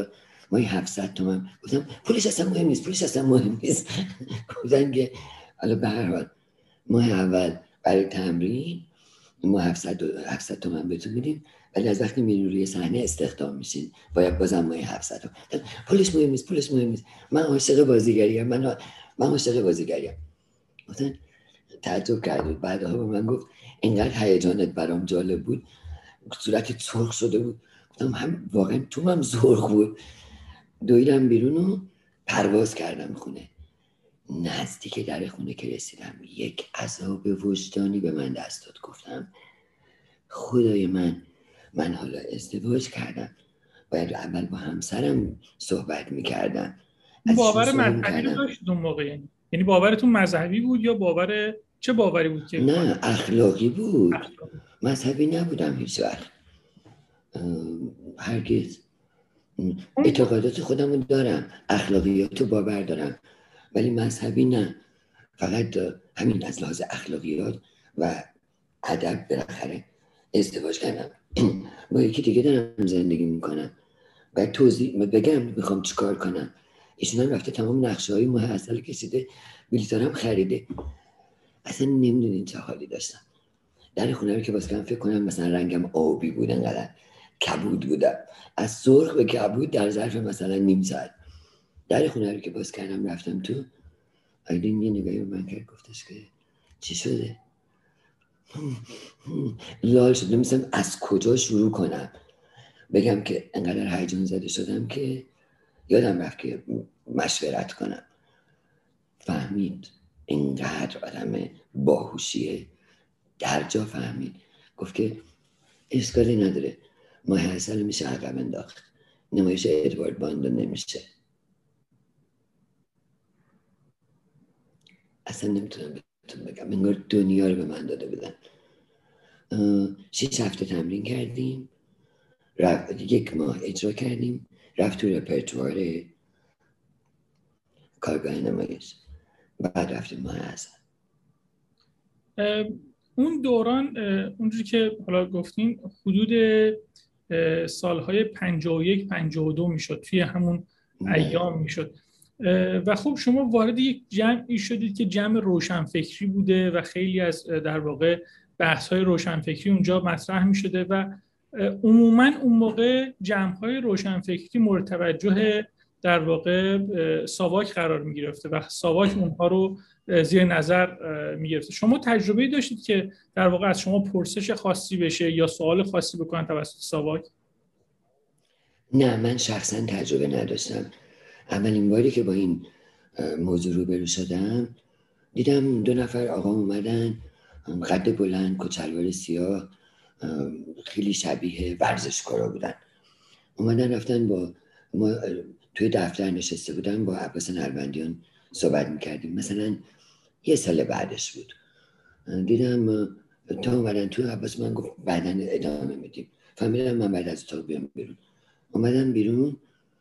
ماهی هفتصد تومن. گفتم پولش اصلا مهم نیست، پولش اصلا مهم نیست. گفتن که حالا به هر حال ماه اول برای تمرین ما هفتصد تومن بهتون میدیم، ولی از وقتی میرین روی صحنه استخدام میشین باید بازم ماهی هفتصد تومن. پولش مهم نیست، پولش مهم نیست، من عاشق بازیگریم، من من عاشق بازیگریم. گفتن تعجب کرد. بعدها به من گفت اینقدر هیجانت برام جالب بود، صورتت سرخ شده بود. گفتم هم واقعا تو هم سرخ بود. دویدم بیرون و پرواز کردم خونه. نزدیک در خونه که رسیدم یک عذاب وجدانی به من دست داد. گفتم خدای من، من حالا ازدواج کردم، باید اول با همسرم صحبت میکردم. باور مذهبی رو داشتید اون موقع؟ یعنی باورتون مذهبی بود یا باور چه باوری بود که؟ نه اخلاقی بود. اخلاقی. مذهبی نبودم هیچ وقت، هرگز. اعتقادات خودمون دارم، اخلاقیات رو باور دارم، ولی مذهبی نه. فقط همین از لحاظ اخلاقیات و ادب بالاخره ازدواج کردم. با یکی دیگه دارم زندگی میکنم. باید توضیح بگم میخوام چیکار کنم. ایشون هم رفته تمام نقشه های ماه عسل کشیده، بلیطارم خریده. اصلا نمیدونین چه حالی داشتم. در خونه رو که باز کردم فکر کنم مثلا رنگم آبی بود، انقدر کبود بودم، از سرخ به کبود در ظرف مثلا نیم ساعت. در خونه رو که باز کردم رفتم تو، آیلین یه نگاهی به من کرد، گفتش که چی شده؟ لال شد، نمی‌دونم از کجا شروع کنم بگم که انقدر هیجان زده شدم که یادم رفت که مشورت کنم. فهمید اینقدر آدم باهوشیه، در جا فهمید. گفت که اشکالی نداره، ماه عسل میشه عقب انداخت، نمایش ادوارد باندو نمیشه. اصلا نمیتونم بهتون بگم، انگار دنیا رو به من داده بودن. شش هفته تمرین کردیم، رفت یک ماه اجرا کردیم، رفت تو رپرتوار کارگاه نمایش، بعد رفتیم ماه عسل. اون دوران اونجوری که حالا گفتیم حدود سالهای پنجاه و یک پنجاه و دو میشد، توی همون ایام میشد و خب شما وارد یک جمعی شدید که جمع روشنفکری بوده و خیلی از در واقع بحث‌های روشنفکری اونجا مطرح می‌شده و عموماً اون موقع جمع‌های روشنفکری مورد توجه در واقع ساواک قرار می‌گرفته و ساواک اونها رو زیر نظر می‌گرفته. شما تجربه‌ای داشتید که در واقع از شما پرسش خاصی بشه یا سوال خاصی بکنن توسط ساواک؟ نه، من شخصاً تجربه نداشتم. اولین باری که با این موضوع روبرو شدم دیدم دو نفر آقا اومدن، قد بلند، کچلوار سیاه، خیلی شبیه ورزشکارا بودن. اومدن رفتن با ما توی دفتر نشسته بودن، با عباس نلبندیان صحبت میکردیم. مثلا یه سال بعدش بود. دیدم تا اومدن توی، عباس من گفت بعداً ادامه میدیم. فهمیدم من بعد از اتاق بیام بیرون. اومدن بیرون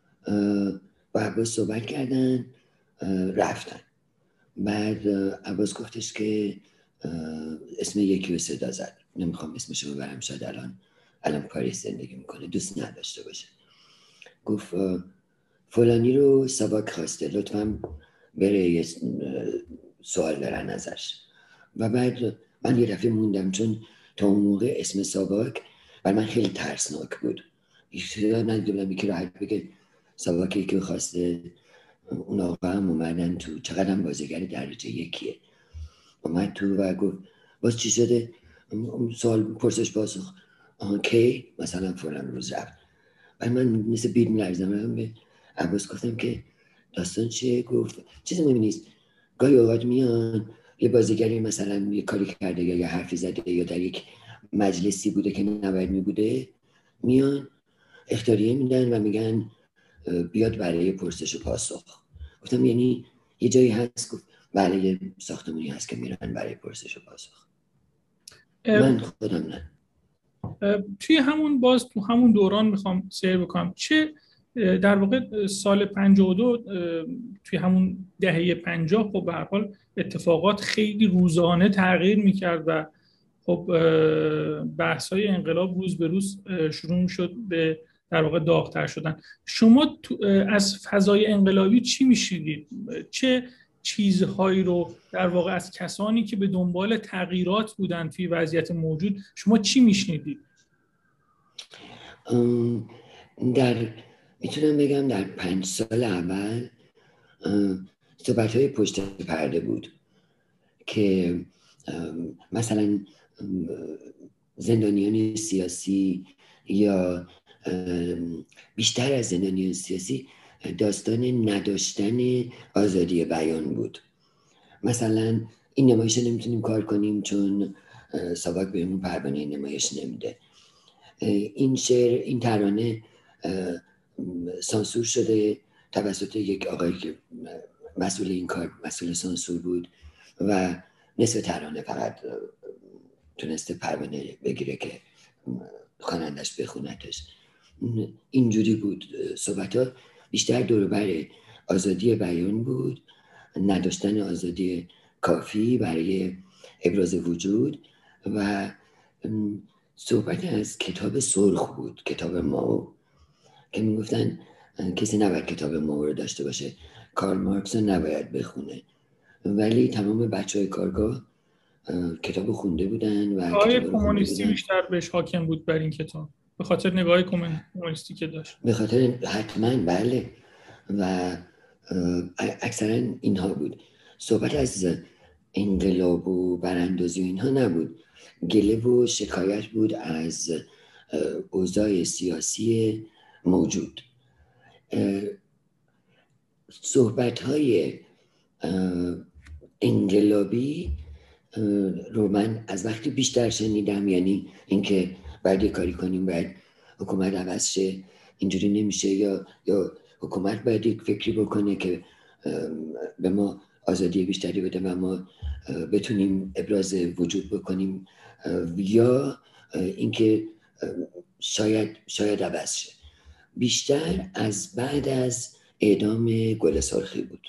با عباس صحبت کردن، رفتن. بعد عباس گفتش که اسم یکی رو صدا زد، نمیخوام اسمشو ببرم، شاید الان الان پاریس زندگی میکنه، دوست نداشته باشه. گفت فلانی رو ساواک خواسته، لطفاً بره یه سوال دارن ازش. و بعد من یه دفعه موندم، چون تا اون موقع اسم ساواک برای من خیلی ترسناک بود. ایشون ندیدم یکی راحت بگه ساواک یکی خواسته. اون آقا هم اومدن تو، چقدر هم بازیگر درجه یکیه. اومد تو و گفت باز چی شده؟ سوال پرسش پاسخ. آها کی؟ مثلا فلان روز رفت. بعد من مثل بید میلرزم به عباس گفتم که داستان چیه؟ گفت چیزی مهمی نیست، گاهی اوقات میان یه بازیگری مثلا یه کاری کرده یا یه حرفی زده یا در یک مجلسی بوده که نباید می بوده، میان اختیاریه میدن و میگن بیاد برای پرسش و پاسخ. گفتم یعنی یه جایی هست؟ گفت بله یه ساختمونی هست که میرن برای پرسش و پاسخ. من خودم نه. توی همون باز تو همون دوران میخوام سیر بکنم، چه در واقع سال پنجاه و دو توی همون دهه پنجاه خب به هر حال اتفاقات خیلی روزانه تغییر میکرد و خب بحث‌های انقلاب روز به روز شروع شد به در واقع داغ‌تر شدن. شما از فضای انقلابی چی میشنیدید؟ چه چیزهایی رو در واقع از کسانی که به دنبال تغییرات بودن توی وضعیت موجود شما چی میشنیدید؟ در میتونم بگم در پنج سال اول صحبت‌های پشت پرده بود که مثلا زندانیان سیاسی یا بیشتر از زندانیان سیاسی داستان نداشتن آزادی بیان بود. مثلا این نمایش نمیتونیم کار کنیم چون ساواک بهمون پروانه نمایش نمیده. این شعر، این ترانه سانسور شده توسط یک آقایی که مسئول این کار، مسئول سانسور بود و نصف ترانه فقط تونسته پروانه بگیره که خوانندش بخونتش. اینجوری بود صحبت ها، بیشتر دور بر آزادی بیان بود، نداشتن آزادی کافی برای ابراز وجود و صحبت از کتاب سرخ بود، کتاب ماو، که میگفتن کسی نباید کتاب ماو رو داشته باشه، کارل مارکس رو نباید بخونه، ولی تمام بچه های کارگاه کتاب خونده بودن و نگاه کمونیستی بیشتر بهش حاکم بود بر این کتاب، به خاطر نگاه کمونیستی که داشت. به خاطر حتما بله، و اکثرا اینها بود. صحبت از انقلاب و براندازی و اینها نبود، گله و شکایت بود از اوضاع سیاسی موجود. صحبت های انقلابی رو من از وقتی بیشتر شنیدم، یعنی اینکه باید یه کاری کنیم، باید حکومت عوض شه، اینجوری نمیشه، یا یا حکومت باید یک فکری بکنه که به ما آزادی بیشتری بده و ما بتونیم ابراز وجود بکنیم، یا اینکه شاید شاید عوض شه. بیشتر از بعد از اعدام گل سرخی بود.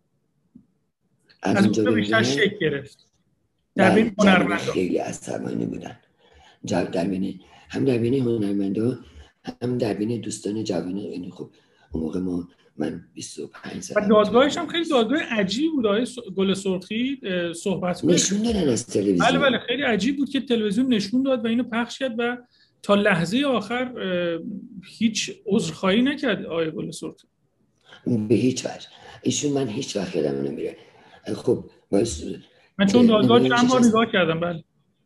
از اونجا بیشتر شکل گرفت. در بین هنرمندا خیلی عصبانی بودن. در بین هم در بین هنرمندا هم در بین دوستان جوان. یعنی خب اون موقع ما من بیست و پنج سال و دادگاهش هم خیلی دادگاه عجیب بود. آقای گل سرخی صحبت بود نشون دادن از تلویزیون. بله بله خیلی عجیب بود که تلویزیون نشون داد و اینو پخش کرد و تا لحظه آخر هیچ عذرخواهی نکرد آقای گل سرخی به هیچ وجه. ایشون من هیچ وقت یادم نمیره. خب باعث من چون دادگاه چند بار نگاه کردم. بله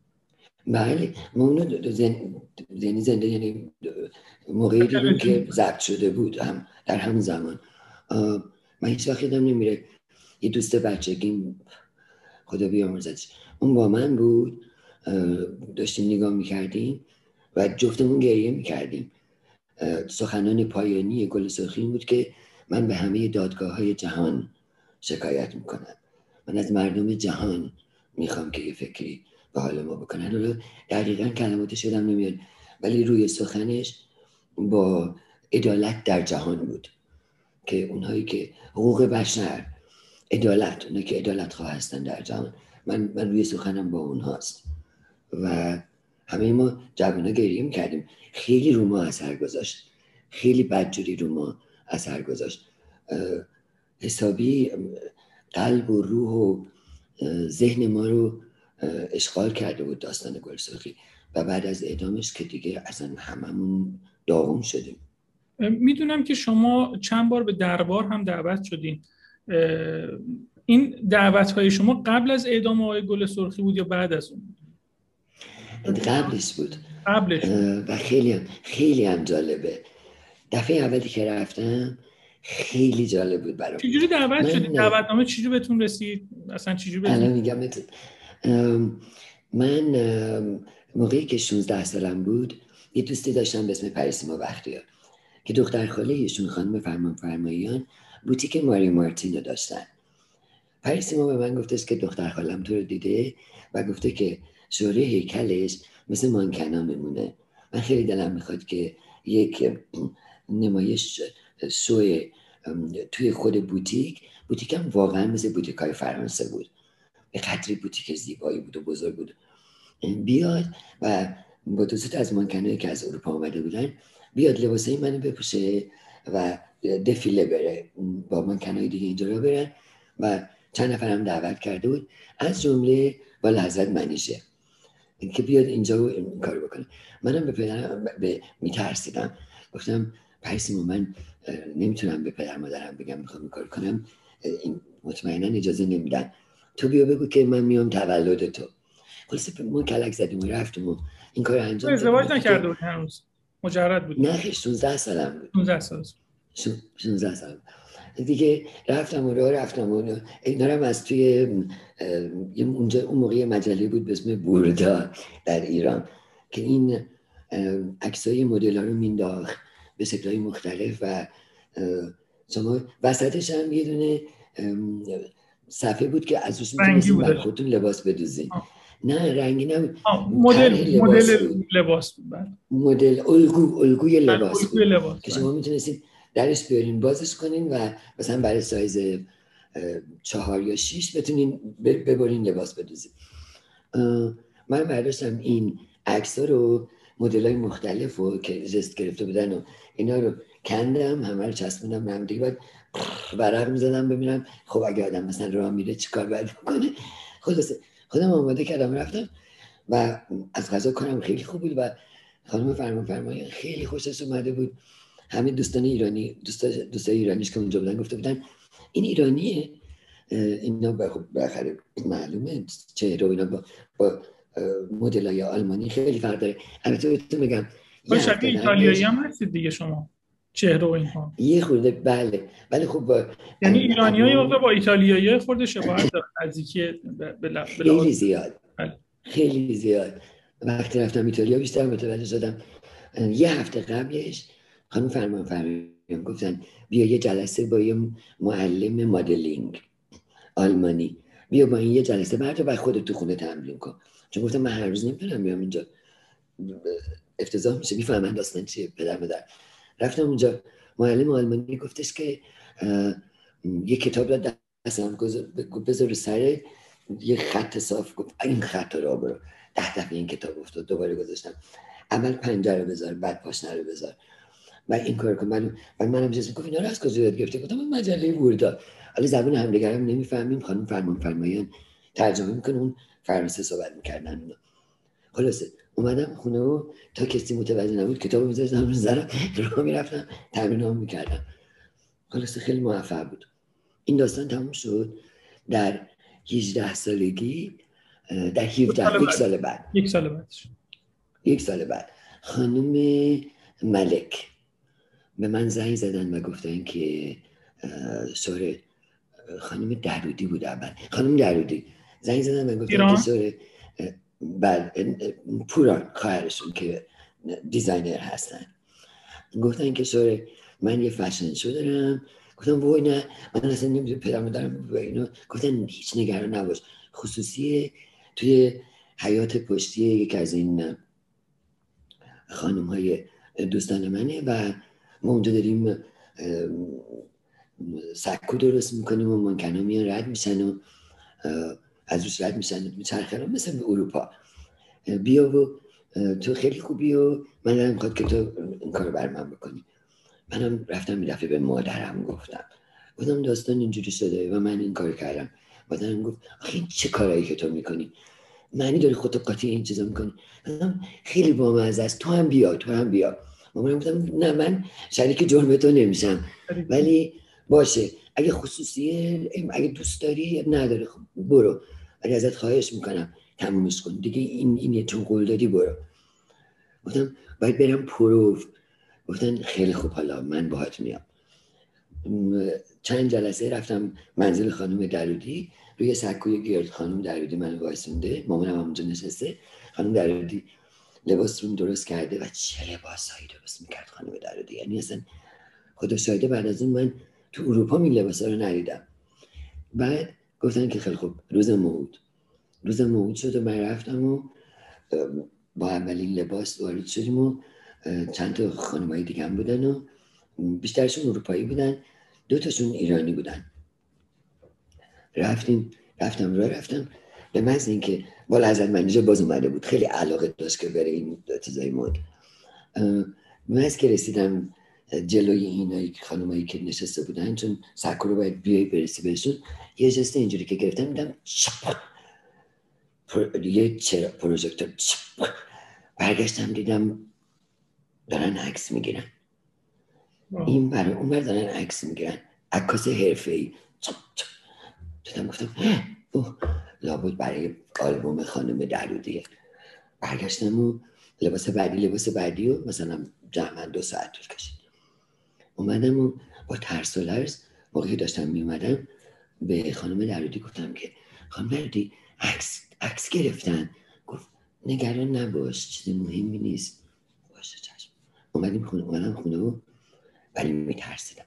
بله ما اونو زنی زنده یعنی موقعی دیدیم که ضبط شده بود هم در همون زمان. من هیچ وقت یادم نمیره یه دوست بچگیم خدا بیامرزدش اون با من بود، داشتیم نگاه میکردیم و جفتمون گریه میکردیم. سخنان پایانی گل سرخی بود که من به همه دادگاه های جهان شکایت میکنم، من از مردم جهان میخوام که یه فکری به حال ما بکنن. حالا دقیقاً کلماتش یادم نمیاد ولی روی سخنش با عدالت در جهان بود که اونهایی که حقوق بشر، عدالت، اونهایی که عدالت خواه هستن در جهان، من من روی سخنم با اونهاست و همه ما جوونا گریه میکردیم. خیلی رو ما اثر گذاشت، خیلی بدجوری رو ما اثر گذاشت. حسابی قلب و روح و ذهن ما رو اشغال کرده بود داستان گل سرخی و بعد از اعدامش که دیگه اصلا هممون داغون شدیم. میدونم که شما چند بار به دربار هم دعوت شدین. این دعوت‌های شما قبل از اعدام آقای گل سرخی بود یا بعد از اون؟ قبلش بود. قبلش و خیلی هم خیلی هم جالبه. دفعه اولی که رفتم خیلی جالب بود برام. چجوری دعوت شدید؟ دعوتنامه چجوری بهتون رسید؟ اصلا چجوری بهتون؟ الان میگم بهتون. من موقعی که شانزده سالم بود یه دوستی داشتم به اسم پریسیما بختیار که دختر خاله ایشون خانم فرمان فرماییان بوتیک ماری مارتینو داشتن. پریسیما به من گفتش که دختر خالم تو رو دیده و گفته که شوره هیکلش مثل مانکنا میمونه. من خیلی دلم میخواد که یک نمایش شو توی خود بوتیک، بوتیک هم واقعا مثل بوتیک های فرانسه بود، به قدری بوتیک زیبایی بود و بزرگ بود، بیاد و با دوست از مانکنایی که از اروپا آمده بودن بیاد لباسای منو بپوشه و دفیله بره با منکنای دیگه اینجا را برن و چند نفرم دعوت کرده بود از جمله با حضرت منیژه که بیاد اینجا این کارو بکنه. منم به پدرم به میترسیدم، گفتم پرسیمو من نمیتونم به پدر مادرم بگم میخوام این کار کنم، این مطمئنا اجازه نمیدن، تو بیا بگو که من میام تولد تو. خلاصه ما کلک زدیم و رفتیم و این کار انجام دادیم. ازدواج نکرده بود هنوز، مجرد بود؟ نه خیلی شانزده سالم بود. شانزده سال شانزده سال دیگه رفتم و راه رفتم و اینا رو از توی اونجا اون موقع مجله بود به اسم بوردا در ایران که این عکسای مدل ها رو مینداخت به شکل‌های مختلف و شما وسطش هم یه دونه صفحه بود که از روش میتونستید بر خودتون لباس بدوزین. نه رنگی نبود، مدل مدل لباس بود، مدل الگو الگوی لباس بود لباس که شما میتونستید درش بیارین بازش کنین و مثلا برای سایز چهار یا شیش بتونین ببرین لباس بدوزین. من برداشتم این عکس‌ها رو مدل‌های مختلف رو که جست گرفته بودن و اینا رو کندم، همه رو چسبوندم به هم دیگه، بعد ورق می‌زدم ببینم خب اگه آدم مثلا راه میره چیکار باید بکنه. خلاصه خودم آماده کردم رفتم و از قضا کارم خیلی خوب بود و خانم فرمان فرمایان خیلی خوشش اومده بود. همه دوستان ایرانی دوستان دوستای ایرانیش که اونجا بودن گفته بودن این ایرانیه، اینا بالاخره معلومه چهره و اینا با, با مدل‌های آلمانی خیلی فرق داره. البته بهتون میگم شبیه ایتالیایی هم هستید دیگه شما، چهره و اینها یه خورده. بله بله خوب با یعنی ایرانیای واقعا با ایتالیایی خورده شباهت داره، نزدیکی به خیلی زیاد بله. خیلی زیاد. وقتی رفتم ایتالیا بیشتر متوجه شدم. یه هفته قبلش خانم فرمان فرمان گفتن بیا یه جلسه با یه معلم مدلینگ آلمانی، بیا با این یه جلسه بعد و خودت تو خونه تمرین کن. چون گفتم من هر روز نمیتونم بیام اینجا، افتضاح میشه، میفهمن داستان چیه پدر مادر. رفتم اونجا، معلم آلمانی گفتش که یه کتاب داد دستم، گفت بذار رو سر یه خط صاف، گفت این خط رو برو. ده دفعه این کتاب افتاد، دوباره گذاشتم، اول پنجه رو بذار بعد پاشنه رو بذار و این کار کن. من بعد منم جسم گفت اینا رو از کجا یاد گرفتی؟ گفتم من مجله بوردا. حالا زبان همدیگه هم نمیفهمیم، خانم فرمان فرمایان ترجمه میکنه، اون فرانسه صحبت میکردن اونا. خلاصه اومدم خونه و تا کسی متوجه نبود کتابو میذاشتم رو سرم، راه میرفتم تمرینام میکردم. خلاصه خیلی موفق بود. این داستان تموم شد در هجده سالگی، در هفده یک سال بعد یک سال بعد یک سال بعد خانم ملک به من زنگ زدن و گفتن که سوره خانم درودی بود اول خانم درودی زنگ زدن و گفتن که سوره بعد پوران خواهرشون که دیزاینر هستن گفتن که سوره من یه فشن شو دارم. گفتم وای نه من اصلا نمیدونم پدرم دارم و اینو. گفتن هیچ نگران نباش، خصوصی توی حیات پشتی یک از این خانم های دوستان منه و ما اونجا داریم سکو درست میکنیم و منکنا میان رد میشن و از روش رد میشن میچرخن مثل اروپا. بیا و تو خیلی خوبی و من دارم میخواد که تو این کار بر من بکنی. منم رفتم میرفته به مادرم گفتم گفتم داستان اینجوری شده و من این کار کردم. مادرم گفت آخه این چه کارایی که تو میکنی؟ معنی داری خودتو قاطی این چیزا میکنی؟ خیلی بامزه است، تو هم بیا تو هم بیا. مامانم گفتم نه من شریک جرم تو نمیشم ولی باشه اگه خصوصیه اگه دوست داری نداره خب برو، ولی ازت خواهش میکنم تمومش کن دیگه، این اینه چون قول دادی برو. گفتم باید برم پروف. گفتن خیلی خوب حالا من باهات میام. چند جلسه رفتم منزل خانم درودی، روی سکوی گرد خانم درودی من وایسونده، مامانم اونجا نشسته. خانم درودی لباس رو درست کرده و چه لباسایی درست میکرد خانم درودی، یعنی اصلا خدا شاهده بعد از اون من تو اروپا این لباسا رو ندیدم. بعد گفتن که خیلی خوب روز موعود روز موعود شد و من رفتم و با اولین لباس وارد شدیم و چند تا خانمای دیگه هم بودن و بیشترشون اروپایی بودن، دو تاشون ایرانی بودن. رفتیم رفتم راه رفتم به محض اینکه بالا حضرت منیژه باز اومده بود، خیلی علاقه داشت که بره این چیزای مد. من از که رسیدم جلوی اینایی که خانمایی که نشسته بودن، چون سکو رو باید بیایی برسی بهشون، یه جست اینجوری که گرفتم دیدم پر... یه چرا پروژکتور برگشتم دیدم دارن عکس میگیرن، این برای اون بر دارن عکس میگیرن، عکاس حرفه‌ای. دیدم گفتم اوه لابد برای آلبوم خانم درودیه. برگشتم و لباس بعدی لباس بعدی و مثلا جمعا دو ساعت طول کشید. اومدم و با ترس و لرز موقعی داشتم میومدم به خانم درودی گفتم که خانم درودی عکس عکس گرفتن. گفت نگران نباش، چیز مهمی نیست. باشه چشم. اومدیم خونه اومدم خونه و ولی میترسیدم.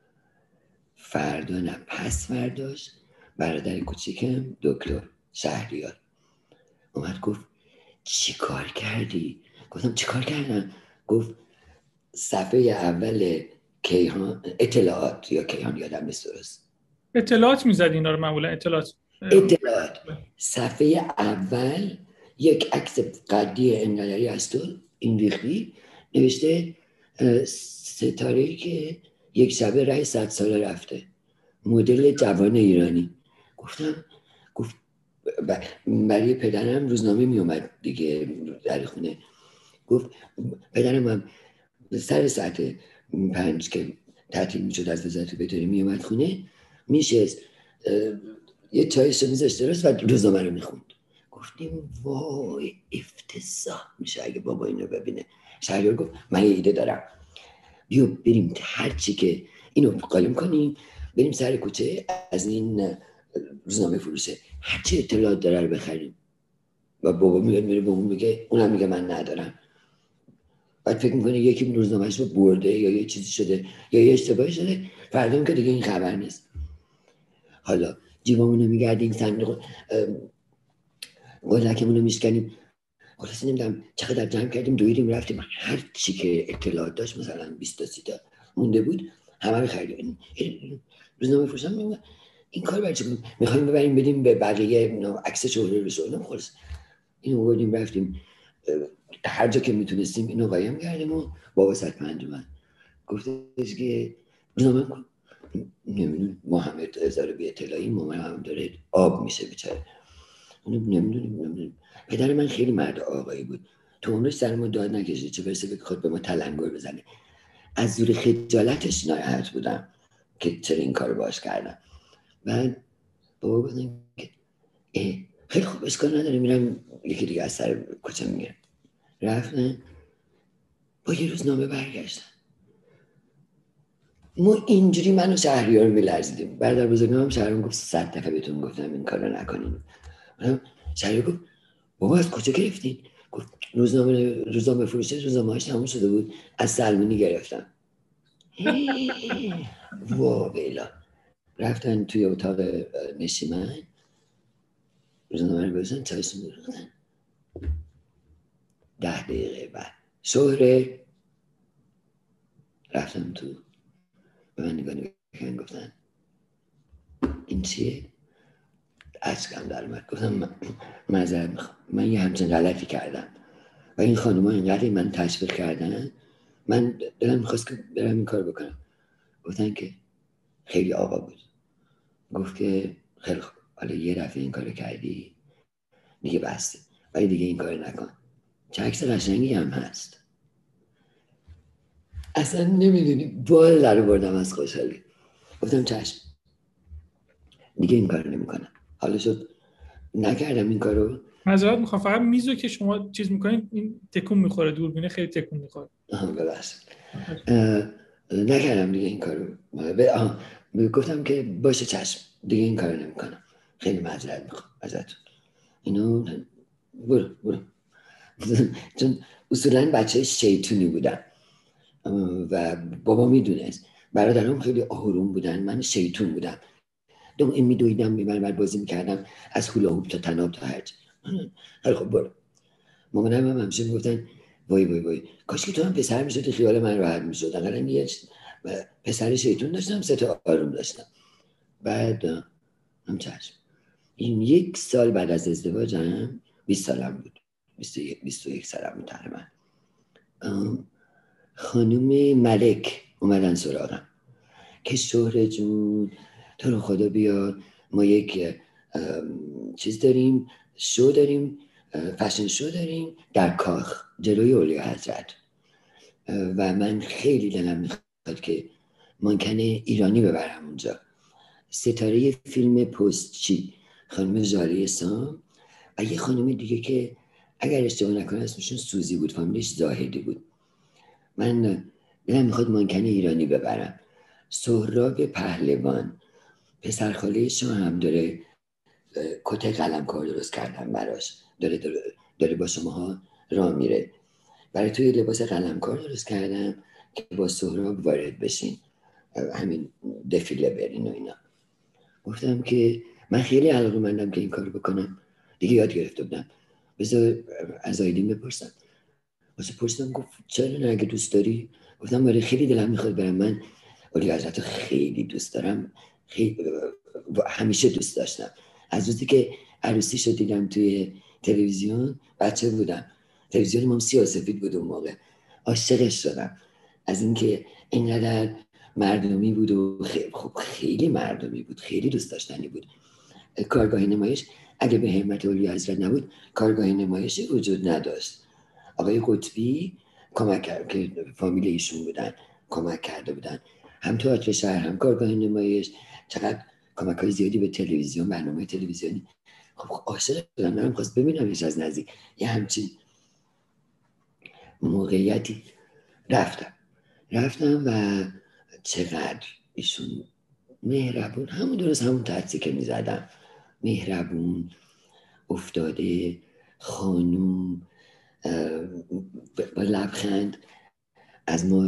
فردا نه پس فرداش برادر کوچیکم دکتر شهریار اومد گفت چی کار کردی؟ گفتم چی کار کردم؟ گفت صفحه اول کیهان اطلاعات یا کیهان یادم نیست درست، اطلاعات میزد اینا رو معمولا اطلاعات اطلاعات صفحه اول یک عکس قدی انقلابی از تو این ریختی نوشته ستاره‌ای که یک شبه رای صد ساله رفته، مدل جوان ایرانی. گفتم گفت برای پدرم روزنامه می اومد دیگه در خونه. گفت پدرم هم سر ساعت پنج که تعطیل می شد از وزارت بهداری می اومد خونه، میشه یه چایش رو میذاشت درست و روزنامه رو میخوند. گفتیم وای افتضاح میشه اگه بابا اینو ببینه. شهریار گفت من یه ایده دارم، بیو بریم هر چی که اینو قایم کنیم بریم سر کوچه از این روزنامه فروشه هر چی اطلاعات داره رو بخریم. و بابا میاد میره به اون میگه، اونم میگه من ندارم. بعد فکر میکنه یکی روزنامه‌اش رو برده یا یه چیزی شده یا یه اشتباهی شده، فردا که دیگه این خبر نیست. حالا جیبمونو میگردیم، صندوق قلکمونو میشکنیم، خلاص نمیدونم چقدر جمع کردیم، دویدیم رفتیم هر چی که اطلاعات داشت، مثلا بیست تا سی تا مونده بود همه رو خریدیم. روزنامه فروشم میگه این کار برای چی میخوایم ببریم بدیم به بقیه عکس شهره رو شو. خلاص اینو بردیم رفتیم هر جا که میتونستیم اینو قایم کردیم و بابا صد پنج من گفتش که روزنامه کن. نمیدونم ما همه هزار بی اطلاعی مامان هم داره آب میشه بیچاره. نمیدونیم نمیدونیم پدر من خیلی مرد آقایی بود، تو عمرش سر ما داد نکشید چه برسه به خود به ما تلنگر بزنه. از زور خجالتش ناراحت بودم که چرا این کارو باش کردم. بعد بابا گفتم که خیلی خوب اشکال نداره میرم یکی دیگه از سر کوچه میگیرم. رفتن با یه روزنامه برگشتن. ما اینجوری منو شهریار میلرزیدیم. برادر بزرگم هم شهریار گفت صد دفعه بهتون گفتم این کارو نکنین. شهریار گفت بابا از کجا گرفتین؟ گفت روزنامه روزنامه فروشه روزنامه‌اش تموم شده بود از سلمونی گرفتم. وا بیلا. رفتن توی اتاق نشیمن روزنامه رو بزن چایشون می‌ریختن. ده دقیقه بعد شهره رفتم تو به من نگاه نگاه گفتن این چیه؟ اشکم در اومد. گفتم معذرت میخوام من یه همچین غلطی کردم و این خانوما اینقدر من تشویق کردن من دلم میخواست که برم این کار بکنم. گفتن که خیلی آقا بود. گفت که خیلی خوب حالا یه دفعه این کارو کردی دیگه بسته ولی دیگه این کارو نکن. چه عکس قشنگی هم هست. اصلا نمیدونی بال در بردم از خوشحالی. گفتم چشم دیگه این کارو نمیکنم. حالا شد نکردم این کارو. معذرت میخوام فقط میزو که شما چیز میکنین این تکون میخوره، دوربینه خیلی تکون میخوره. آها ببخشید. نکردم دیگه این کارو. آها گفتم که باشه چشم دیگه این کارو نمیکنم. خیلی معذرت میخوام ازتون. اینو برو برو. چون اصولا بچه شیطونی بودم و بابا میدونست. برادرام خیلی آروم بودن، من شیطون بودم. دوم این میدویدم میبرم بعد بازی میکردم از هولا هوپ تا تناب تا هرچی. خیلی خب برو. مامانم هم همیشه میگفتن وای وای وای کاش که تو هم پسر میشدی خیال من راحت میشد. اقلا یه پسر شیطون داشتم سه تا آروم داشتم. بعد هم چشم این یک سال بعد از ازدواجم بیست سالم بود، بیست و یک سالم بود تقریبا. خانوم ملک اومدن سراغم که شهره جون تو رو خدا بیا، ما یک چیز داریم، شو داریم، فشن شو داریم در کاخ جلوی اولیا حضرت و من خیلی دلم میخواد که مانکن ایرانی ببرم اونجا. ستاره فیلم پستچی خانم زاله سام و یه خانم دیگه که اگر اشتباه نکنم اسمشون سوزی بود، فامیلش زاهدی بود. من دلم میخواد مانکن ایرانی ببرم. سهراب پهلوان پسرخاله شاه هم داره کت قلمکار درست کردن براش، داره داره, داره با شماها راه میره. برای توی لباس قلمکار درست کردم که با سهراب وارد بشین، همین دفیله برین و اینا. گفتم که من خیلی علاقه‌مندم که این کارو بکنم دیگه، یاد گرفته بودم. بذار از آیدین بپرسم. واسه پرسیدم گفت چرا نه اگه دوست داری؟ گفتم آره خیلی دلم میخواد برم. من ولی حضرت خیلی دوست دارم، خیلی همیشه دوست داشتم. از روزی که عروسیشو دیدم توی تلویزیون، بچه بودم، تلویزیون ما سیاه‌وسفید بود اون موقع، عاشقش شدم. از اینکه اینقدر مردمی بود و خیلی, خب خیلی مردمی بود، خیلی دوست داشتنی بود. کارگاه نمایش اگه به همت اولی حضرت نبود کارگاه نمایشی وجود نداشت. آقای قطبی کمک کرد که فامیل ایشون بودن، کمک کرده بودن، هم تو تئاتر شهر هم کارگاه نمایش. چقدر کمک های زیادی به تلویزیون، برنامه تلویزیونی. خب عاشق بودم، منم خواست ببینمش از نزدیک. یه همچین موقعیتی رفتم رفتم و چقدر ایشون مهربون، همون درست همون تحصیل که میزدم، مهربون، افتاده، خانوم، با لبخند از ما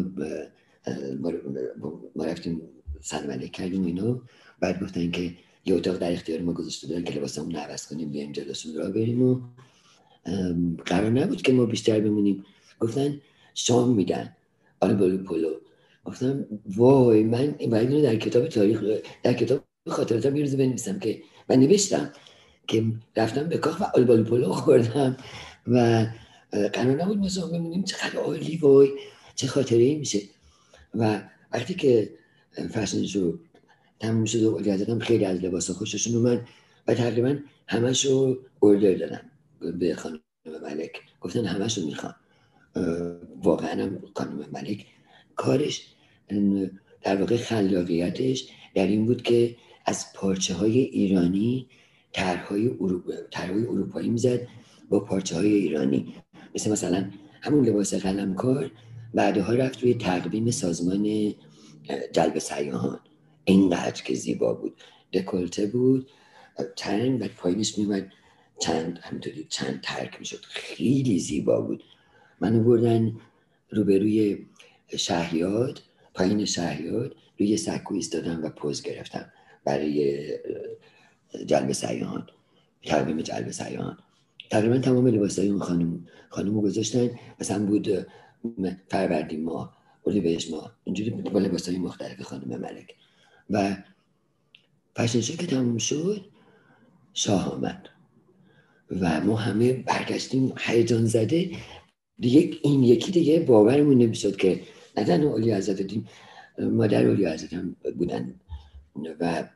ما رفتیم سلام علیک کردیم اینو. بعد گفتن که یه اتاق در اختیار ما گذاشته بودن که لباسمون عوض کنیم بیایم جلوشون راه بریم و قرار نبود که ما بیشتر بمونیم. گفتن شام میدن آلبالو پلو. گفتم وای من باید اینو در کتاب تاریخ، در کتاب خاطراتم یه روز بنویسم که من نوشتم که رفتم به کاخ و آلبالو پلو خوردم و قرار نبود ما شام بمونیم. چقدر عالی، وای چه خاطره‌ای میشه. و وقتی که فشن شو تموم شد و اولی حضرت هم خیلی از لباسا خوششون اومد و تقریبا همشو اوردر دادم به خانم ملک. گفتن همشو میخوام. واقعا هم خانم ملک کارش در واقع خلاقیتش در این بود که از پارچه های ایرانی طرح‌های اروپایی طرح‌های اروپایی میزد با پارچه های ایرانی. مثل مثلا همون لباس قلمکار بعدها رفت روی تقویم سازمان جلب سیاحان. اینقدر که زیبا بود، دکولته بود، تنگ و پایینش میومد چند همینطوری چند ترک میشد، خیلی زیبا بود. منو بردن روبروی شهریاد، پایین شهریاد روی سکو ایستادم و پوز گرفتم برای جلب سیاحان، تقویم جلب سیاحان. تقریبا تمام لباسای اون خانم خانمو گذاشتن، مثلا بود فروردین ماه، اردیبهشت ماه، اینجوری با لباسای مختلف خانم ملک. و فشن شو که تموم شد شاه آمد و ما همه برگشتیم هیجان زده دیگه. این یکی دیگه باورمون نمیشد که نه تنها اولی حضرت دیم، مادر اولی حضرت هم بودن و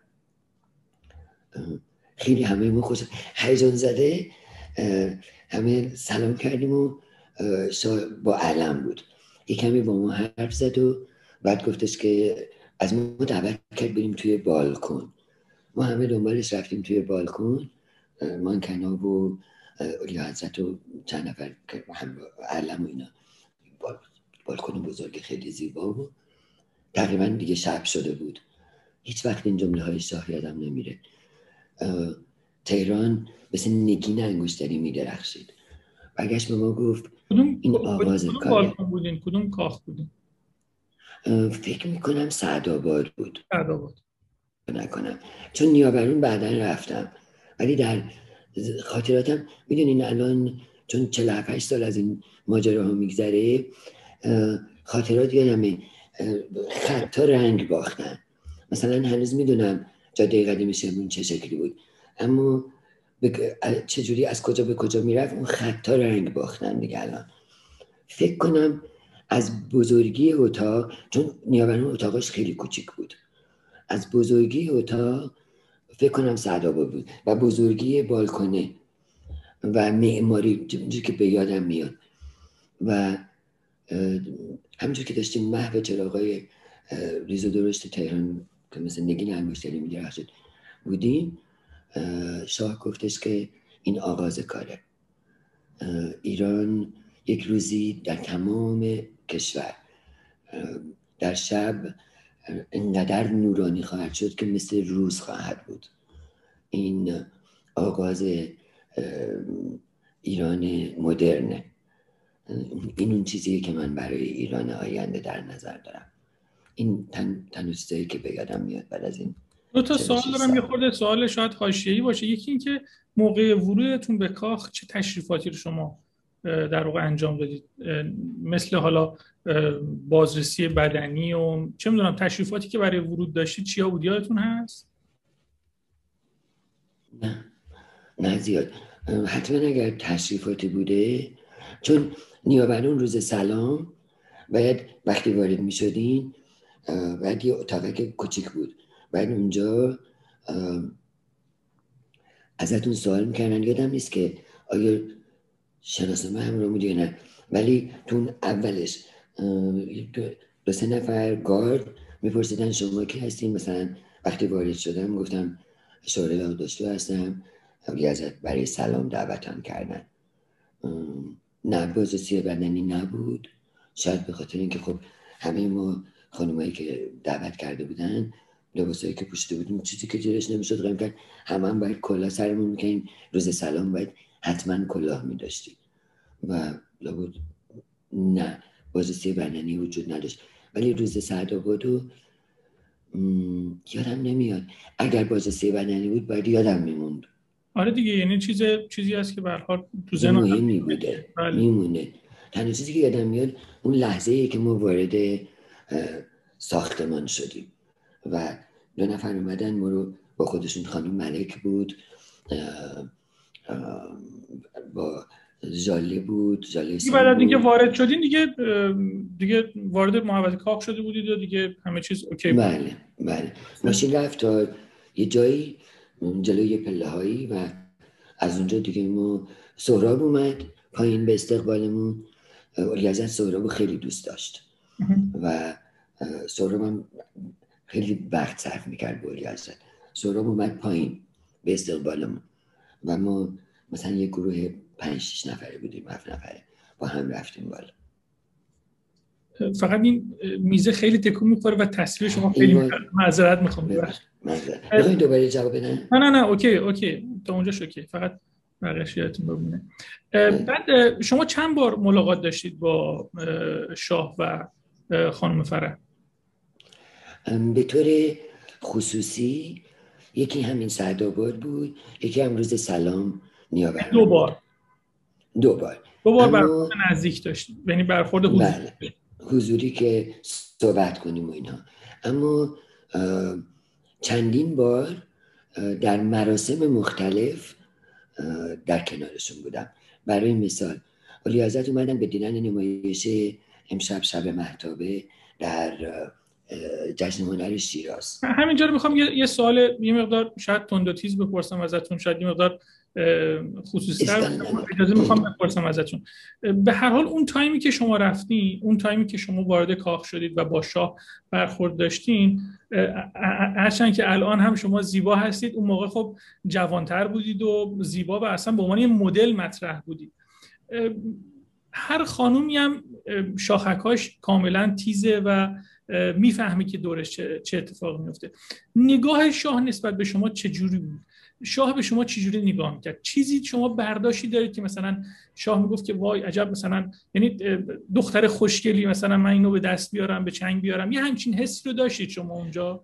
خیلی همه ما خوش هیجان زده همه سلام کردیم و با علم بود. یک کمی با ما حرف زد و بعد گفتش که از ما دعوت کرد بریم توی بالکن. ما همه دنبالش رفتیم توی بالکن، مانکنا و اولی حضرت و چند نفر که هم علم و اینا. بالکن بزرگ خیلی زیبا بود. تقریبا دیگه شب شده بود. هیچ وقت این جمله های شاه یادم نمیره. تهران مثل نگین انگشتری میدرخشید. برگشت به ما گفت این آغاز کاره. کدوم بالکن بودین؟ کدوم کاخ بودین؟ فکر میکنم سعدآباد بود. سعدآباد نکنم چون نیاورون بعداً رفتم، ولی در خاطراتم میدونین الان چون چهل و هفت سال از این ماجراها میگذره خاطرات یادمه خطا رنگ باختن. مثلا هنوز میدونم جاده قدیم شمرون چه شکلی بود، اما چجوری از کجا به کجا میرفت اون خطا رنگ باختن دیگه. الان فکر کنم از بزرگی اتاق، چون نیابرون اتاقش خیلی کوچیک بود، از بزرگی اتاق فکر کنم سعدآباد بود و بزرگی بالکنه و معماری چیزی که به یادم میاد و همینجور که داشتیم محو چراغای ریز و درشت تهران که مثل نگین انگشتری می‌درخشید بودیم، شاه گفتش که این آغاز کاره. ایران یک روزی در تمام کشور در شب انقدر نورانی خواهد شد که مثل روز خواهد بود. این آغاز ایران مدرنه. این اون چیزیه که من برای ایران آینده در نظر دارم. این تن تنها چیزایی که به یادم میاد بعد از این. دو تا سوال دارم، یه خورده سوال شاید حاشیه‌ای باشه. یکی این که موقع ورودتون به کاخ چه تشریفاتی رو شما در واقع انجام دادید؟ مثل حالا بازرسی بدنی و چه میدونم تشریفاتی که برای ورود داشتید چیا بود، یادتون هست؟ نه نه زیاد. حتما اگر تشریفاتی بوده، چون نیابرون روز سلام باید وقتی وارد می شدین باید یه اتاقک کوچیک بود، باید اونجا ازتون سوال میکردن، یادم نیست که آیا شناسنامه هم رو میدید نه، ولی تو اولش دو سه نفر گارد میپرسیدن شما کی هستین. مثلا وقتی وارد شدم گفتم شورای یادداشت‌ها هستم، ازت برای سلام دعوتم کردن. نه بازرسی بدنی نبود، شاید به خاطر اینکه خب همه ما خانمایی که دعوت کرده بودن لباسایی که پوشیده بودیم چیزی که جلوش نمیشد قایم کرد، همه هم باید کلاه سرمون میکنیم، روز سلام باید حتما کلاه میداشتیم و لابد نه بازرسی بدنی وجود نداشت. ولی روز سعدآبادو یادم نمیاد، اگر بازرسی بدنی بود باید یادم میموند. آره دیگه، یعنی چیز چیزی هست که به هر حال تو ذهن مهمی بوده میمونه. تنها چیزی که یادم میاد اون لحظه ای که ما وارد ساختمان شدیم و دو نفر اومدن ما رو با خودشون، خانم ملک بود با ژاله بود، ژاله دیگه بعد از اینکه وارد شدین دیگه دیگه وارد محوطه کاخ شده بودید و دیگه همه چیز اوکی بود. بله بله. ماشین رفت تا یه جایی جلوی پله هایی و از اونجا دیگه ما سهراب اومد پایین به استقبالمون. الیزد سهراب خیلی دوست داشت و سهراب هم خیلی وقت صرف میکرد با الیزد. سهراب اومد پایین به استقبالمون و ما مثلا یه گروه پنج شش نفره بودیم، هفت نفره با هم رفتیم بالا. فقط این میزه خیلی تکون میخوره و تصویر شما خیلی ما... معذرت میخوام. معذرت. میخواین دوباره جواب بدن؟ نه نه نه اوکی اوکی تا اونجاش اوکی، فقط بقیه‌اش یادتون بمونه. بعد شما چند بار ملاقات داشتید با شاه و خانم فرح؟ به طور خصوصی یکی همین سعدآباد بود، یکی هم روز سلام نیابرمان. دو بار دو بار دو بار برخورد نزدیک داشتید، یعنی برخورد حضوری. بله. حضوری که صحبت کنیم و اینها. اما چندین بار در مراسم مختلف در کنارشون بودم. برای مثال الیزد اومدن به دیدن نمایش امشب شب مهتابه در جشن هنر شیراز. همینجا رو میخوام یه سوال یه مقدار شاید تند و تیز بپرسم ازتون، شاید یه مقدار خصوصی‌تر اجازه میخوام بپرسم ازتون. به هر حال اون تایمی که شما رفتین، اون تایمی که شما وارد کاخ شدید و با شاه برخورد داشتین، هرچند که الان هم شما زیبا هستید، اون موقع خب جوانتر بودید و زیبا و اصلا به عنوان یه مدل مطرح بودید. هر خانومی هم شاخکاش کاملا تیزه و میفهمی که دورش چه اتفاقی میفته. نگاه شاه نسبت به شما چجوری بود؟ شاه به شما چجوری نگاه میکرد؟ چیزی شما برداشتی دارید که مثلا شاه میگفت که وای عجب، مثلا یعنی دختر خوشگلی، مثلا من اینو به دست بیارم، به چنگ بیارم، یه همچین حسی رو داشتید شما اونجا؟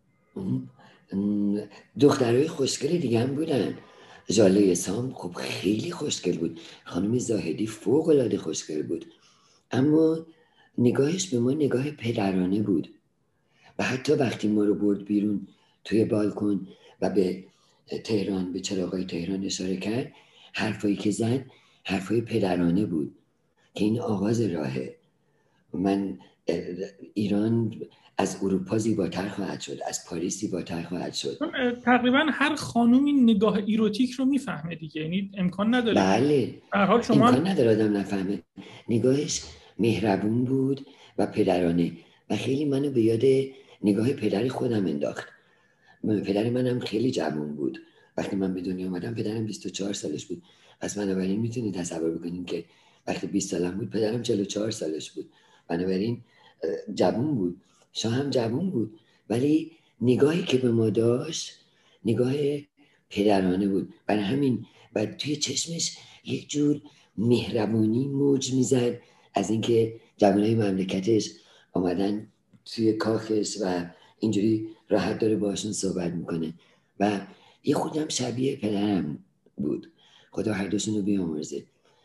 دخترای خوشگلی دیگه هم بودن. ژاله سام خب خیلی خوشگل بود، خانم زاهدی فوق العاده خوشگل بود، اما نگاهش به ما نگاه پدرانه بود و حتی وقتی ما رو برد بیرون توی بالکن و به تهران، به چراغای تهران اشاره کرد، حرفایی که زد حرفای پدرانه بود که این آغاز راهه، من ایران از اروپا زیباتر خواهد شد، از پاریس زیباتر خواهد شد. تقریبا هر خانومی نگاه ایروتیک رو میفهمه دیگه، یعنی امکان نداره. بله، هر حال شما امکان نداره آدم نفهمه. نگاهش مهربون بود و پدرانه و خیلی منو به یاد نگاه پدر خودم انداخت. پدر منم خیلی جوان بود وقتی من به دنیا اومدم. پدرم بیست و چهار سالش بود، پس بنابراین میتونید تصور بکنید که وقتی بیست سالم بود پدرم چهل و چهار سالش بود. بنابراین جوان بود، شاه هم جوان بود، ولی نگاهی که به ما داشت نگاه پدرانه بود. برای همین و توی چشمش یک جور مهربانی موج میزد از اینکه جوانای مملکتش آمدن توی کاخش و اینجوری راحت داره باشون صحبت میکنه و یه خودم شبیه پدرم بود. خدا هر دوشون رو بیامرزه.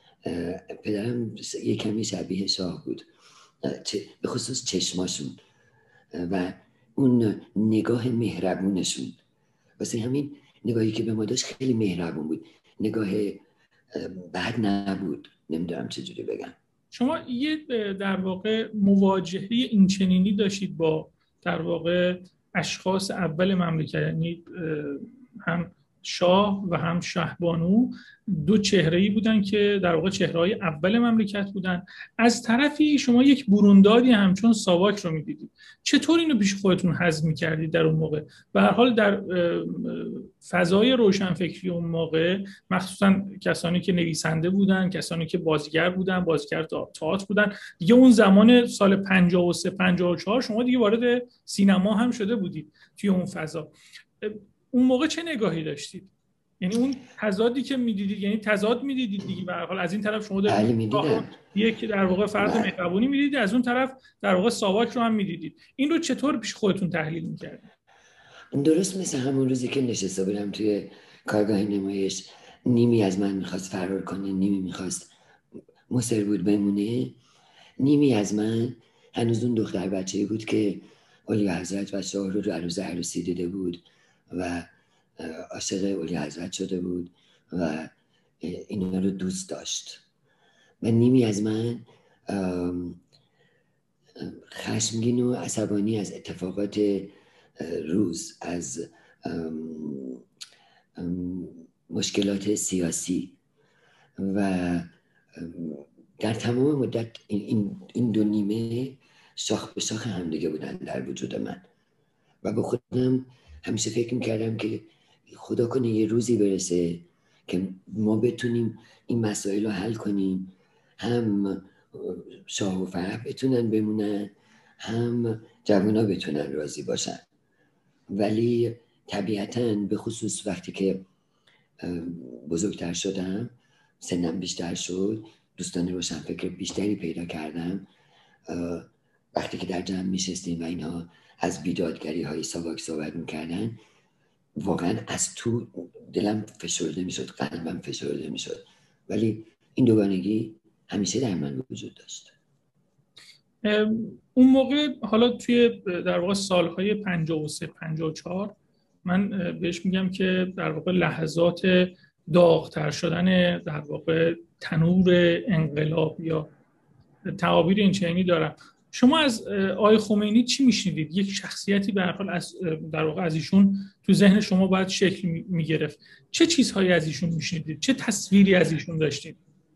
پدرم یه کمی شبیه شاه بود، به خصوص چشماشون و اون نگاه مهربونشون. واسه همین نگاهی که به ما داشت خیلی مهربون بود، نگاه بد نبود. نمیدونم چجوری بگم. شما یه در واقع مواجهه اینچنینی داشتید با در واقع اشخاص اول مملکت، یعنی هم شاه و هم شهبانو دو چهره‌ای بودن که در واقع چهره‌های اول مملکت بودن. از طرفی شما یک بروندادی همچون ساواک رو می‌دیدید. چطور اینو پیش خودتون هضم می‌کردید در اون موقع؟ به هر حال در فضای روشنفکری اون موقع، مخصوصا کسانی که نویسنده بودن، کسانی که بازیگر بودن، بازیگر تئاتر بودن، دیگه اون زمان سال پنجاه و سه پنجاه و چهار شما دیگه وارد سینما هم شده بودید توی اون فضا. اون موقع چه نگاهی داشتید؟ یعنی اون تضادی که می‌دیدید، یعنی تضاد می‌دیدید دیگه به هر حال. از این طرف شما دارید یک در واقع فرد مهربونی می‌دیدید، از اون طرف در واقع ساواک رو هم می‌دیدید. این رو چطور پیش خودتون تحلیل می‌کردید؟ درست مثل همون روزی که نشسته بودم توی کارگاه نمایش، نیمی از من می‌خواست فرار کنه، نیمی می‌خواست مصر بود بمونه، نیمی از من هنوز اون دختر بچه‌ای بود که اعلیحضرت و شاه رو عروس عروسی دیده بود و عاشق اعلیحضرت شده بود و اینا رو دوست داشت. و نیمی از من خشمگین و عصبانی از اتفاقات روز، از مشکلات سیاسی و در تمام مدت این این دو نیمه شاخ به شاخ همدیگه بودن در وجود من و به خودم همیشه فکر میکردم که خدا کنه یه روزی برسه که ما بتونیم این مسائل رو حل کنیم، هم شاه و فرح بتونن بمونن، هم جوانا بتونن راضی باشن. ولی طبیعتاً به خصوص وقتی که بزرگتر شدم، سنم بیشتر شد، دوستان روشنفکر بیشتری پیدا کردم، وقتی که در جمع میشستیم و اینها از بیدادگری های ساواک صحبت میکردن، واقعا از تو دلم فشرده میشد، قلبم فشرده میشد. ولی این دوگانگی همیشه در من وجود داشت. اون موقع حالا توی در واقع سالهای پنجاه و سه پنجاه و چهار من بهش میگم که در واقع لحظات داغ‌تر شدن در واقع تنور انقلاب یا تعابیر اینچنینی دارم. شما از آقای خمینی چی میشنیدید؟ یک شخصیتی به هر حال از در واقع از ایشون تو ذهن شما باید شکل میگرفت. چه چیزهایی از ایشون میشنیدید؟ چه تصویری از ایشون داشتید؟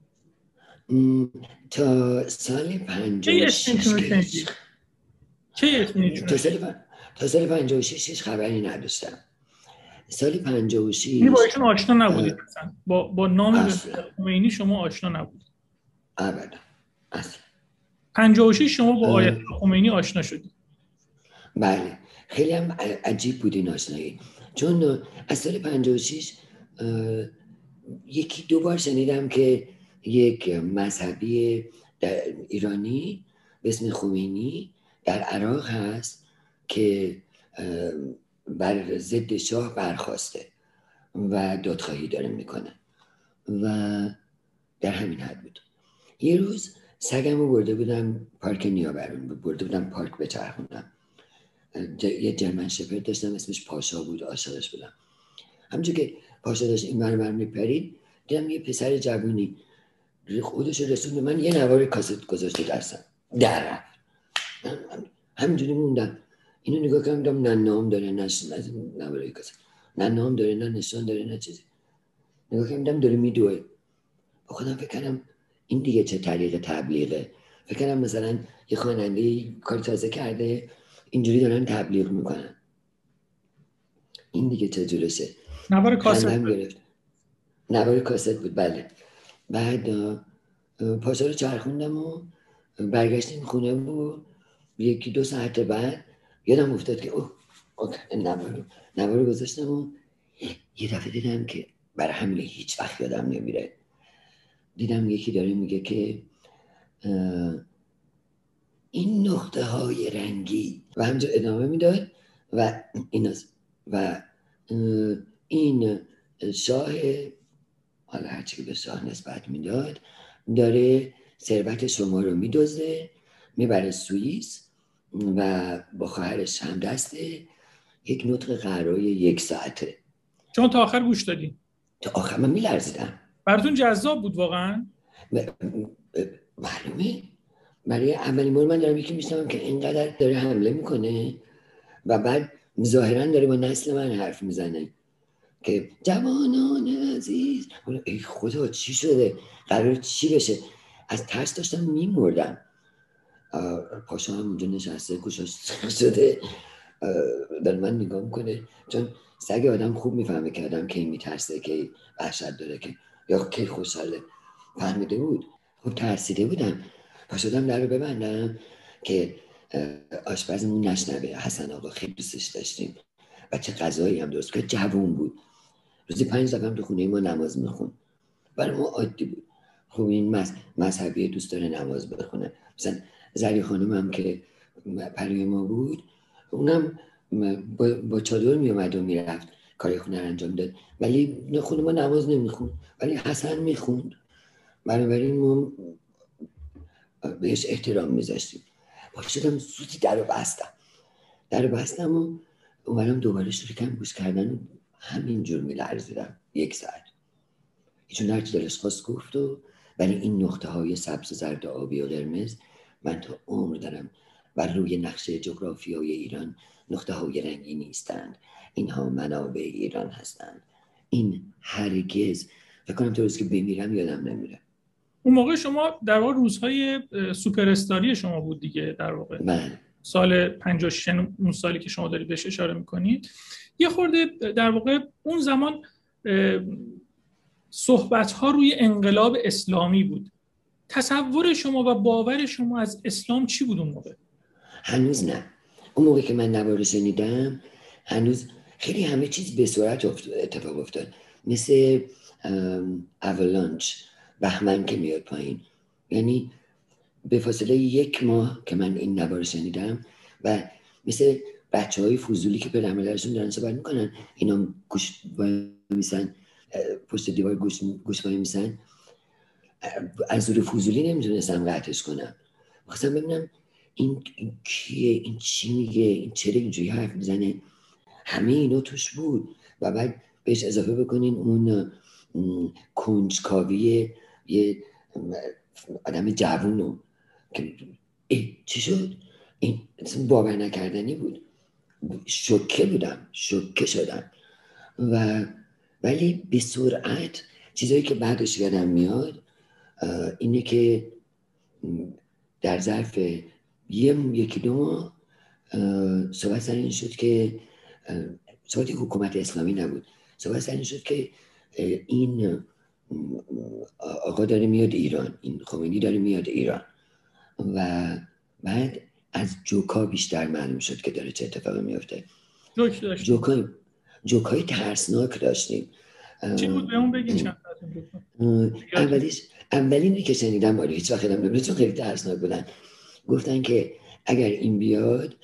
تا سال پنجاه و شش تا سال تا سال پنجاه و شش هیچ خبری نداشتم. سال پنجاه و شش با ایشون آشنا نبودید مثلا؟ با با نام خمینی شما آشنا نبودید؟ ابدا اصلا. پنجاه و شش شما با آیت خمینی آشنا شدید؟ بله، خیلی هم عجیب بود این آشنایی، چون از سال پنجاه و شش یکی دو بار شنیدم که یک مذهبی در ایرانی به اسم خمینی در عراق هست که بر ضد شاه برخواسته و دادخواهی داره میکنه و در همین حد بود. یه روز سگم رو برده بودم پارک نیاورون، برده بودم پارک بچرخوندم. یه جرمن شپرد داشتم اسمش پاشا بود، عاشقش بودم. همونجور که پاشا داشت این ور ور میپرید، دیدم یه پسر جوونی خودش رسون به من، یه نوار کاست گذاشته دستم. در رفت. همینجوری موندم. اینو نگاه کردم نه نام داره نه نه برای کسی، نه نام داره نه نشان داره نه چیزی. نگاه کردم داره میدوه. با خودم فکر کردم این دیگه چه طریق تبلیغه. فکر کردم مثلا یه خواننده کار تازه کرده اینجوری دارن تبلیغ میکنن. این دیگه چه جلوشه. نوار کاست گرفت. نوار کاست بود بله. بعد پاسا رو چرخوندم و برگشتیم خونه و یکی دو ساعت بعد یادم افتاد که اوه نوار نوار رو گذاشتم و یه دفعه دیدم که برای همین هیچ وقت یادم نمیره. دیدم یکی داره میگه که این نقطه های رنگی و همجا ادامه میداد و این و این شاه، حالا هرچی که به شاه نسبت میداد، داره ثروت شما رو میدزده میبره سوئیس و با خواهرش هم دسته. یک نطق قرای یک ساعته. چون تا آخر گوش دادی؟ تا آخر من میلرزیدم. براتون جذاب بود واقعا؟ معلومه. برای اولین بار من دارم یکی میشنوم که اینقدر داره حمله میکنه و بعد ظاهرا داره با نسل من حرف میزنه که جوانان عزیز. ای خدا چی شده؟ قرار چی بشه؟ از ترس داشتم میمردم. پاشا هم اونجا نشسته گوشاش شده داره من نگاه میکنه، چون سگ آدم خوب میفهمه که آدم کی میترسه کی وحشت داره که یا کی خوشحاله. فهمیده بود. خب ترسیده بودم. پاشدم در رو ببندم که آشپزمون نشنوه. حسن آقا خیلی دوستش داشتیم و چه غذایی هم درست که جوون بود. روزی پنج دفعه هم تو خونه ما نماز میخون. برای ما عادی بود. خب این مذهبی دوست داره نماز بخونه. مثلا زری خانم هم که پروی ما بود، اونم با, با چادر میامد و میرفت کاری خونه رو انجام داد، ولی خونه ما نماز نمیخوند، ولی حسن میخوند. بنابراین ما بهش احترام میذاشتیم. پاشدم زودی در رو بستم در رو بستم و اومدم دوباره شروع کردم گوش کردن و همینجور میلرزیدم یک ساعت. ایشون هرچی دلش خواست گفت و ولی این نقطه های سبز و زرد و آبی و قرمز من تا عمر دارم بر روی نقشه جغرافیای ایران نقطه های رنگی نیستند. اینها منابع ایران هستند. این هرگز فکر کنم تا روز که بمیرم یادم نمیره. اون موقع شما در واقع روزهای سوپر استاری شما بود دیگه در واقع. من سال پنجاه و شش اون سالی که شما دارید بهش اشاره میکنید. یه خورده در واقع اون زمان صحبت‌ها روی انقلاب اسلامی بود. تصور شما و باور شما از اسلام چی بود اون موقع؟ هنوز نه. اون موقع که من نوار شنیدم هنوز خیلی همه چیز به سرعت اتفاق افتاد. مثل اولانچ بهمن که میاد پایین. یعنی به فاصله یک ماه که من این نوار شنیدم و مثل بچه های فضولی که پدر مادرشون دارن صحبت میکنن اینا گوش میسن پشت دیوار گوش گوش میسن، از زور فضولی نمیتونستم قطعش کنم. میخواستم ببینم این, این کیه، این چی میگه، این چرا اینجوری حرف میزنه. همه اینا توش بود و بعد بهش اضافه بکنین اون کنجکاوی یه آدم جوونو که ای چی شد؟ این باور نکردنی بود. شوکه بودم، شوکه شدم و ولی به سرعت چیزایی که بعدش یادم میاد اینه که در ظرف یه یکی دو ماه صحبت سر این شد که صحبت حکومت اسلامی نبود، صحبت سر این شد که این آقا داره میاد ایران، این خمینی داره میاد ایران و بعد از جوکا بیشتر معلوم شد که داره چه اتفاقی میفته. جوک داشتیم. جوکای جوکای ترسناک داشتیم. چی بود به اون بگین چند اولیش اولینی که شنیدم ولی هیچ وقت یادم نمیاد چون خیلی ترسناک بودن. گفتن که اگر این بیاد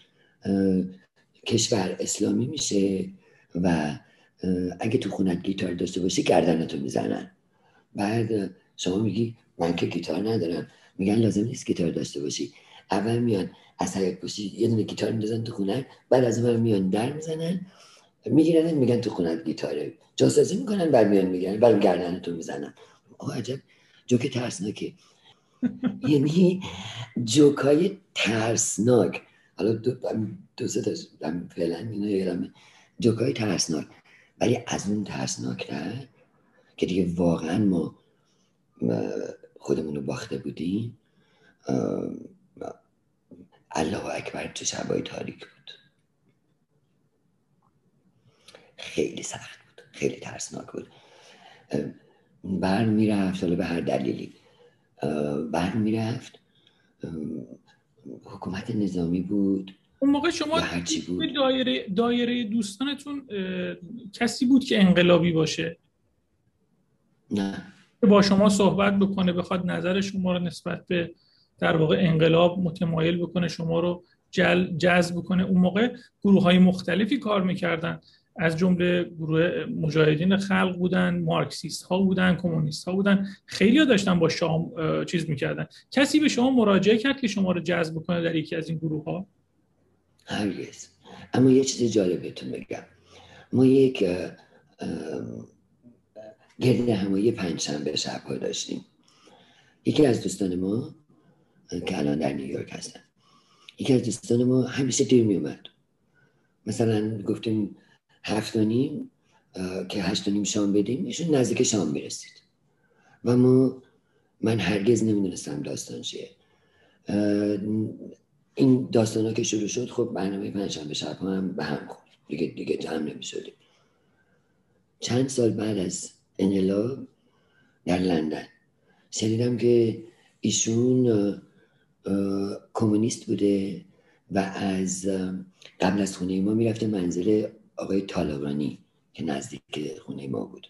کشور اسلامی میشه و اگه تو خونت گیتار داشته باشی گردنتو میزنن. بعد شما میگی من که گیتار ندارم، میگن لازم نیست گیتار داشته باشی. اول میان از حیاط پشتی یه دونه گیتار میندازن تو خونه، بعد از اون میان در میزنن میگیرن میگن تو خونت گیتاره، جاسازی میکنن، بعد میان میگن بعد گردنتو میزنن. آه عجب جوک ترسناکه. یعنی جوکای ترسناک، حالا دو, دو سه تا فعلا اینا یادمه، جوکای ترسناک، ولی از اون ترسناکتر که دیگه واقعا ما خودمون رو باخته بودیم، الله اکبر تو شبای تاریک بود. خیلی سخت بود، خیلی ترسناک بود. برم میرفت، حالا به هر دلیلی برم میرفت، حکومت نظامی بود اون موقع شما دایره دایره دوستانتون کسی بود که انقلابی باشه؟ نه. با شما صحبت بکنه، بخواد نظر شما رو نسبت به در واقع انقلاب متمایل بکنه، شما رو جذب بکنه؟ اون موقع گروه‌های مختلفی کار میکردن، از جمله گروه مجاهدین خلق بودن، مارکسیست ها بودن، کمونیست ها بودن، خیلی ها داشتن با شام چیز میکردن. کسی به شما مراجعه کرد که شما رو جذب کنه در یکی از این گروه ها؟ هرگز. اما یه چیز جالب بهتون بگم، ما یک گرد همایی پنجشنبه شب‌ها داشتیم. یکی از دوستان ما که الان در نیویورک هستن، یکی از دوستان ما همیشه دیر می اومد. مثلا گفتیم هفت و نیم که هشت و نیم شام بدیم، ایشون نزدیک شام میرسید و ما من هرگز نمیدونستم داستان چیه. این داستان ها که شروع شد، خب برنامه پنجشنبه شب هم به هم خورد، دیگه دیگه جمع نمیشدیم. چند سال بعد از انقلاب در لندن شنیدم که ایشون کمونیست بوده و از قبل از خونه ما میرفته منزل آقای طالقانی که نزدیک خونه ما بود.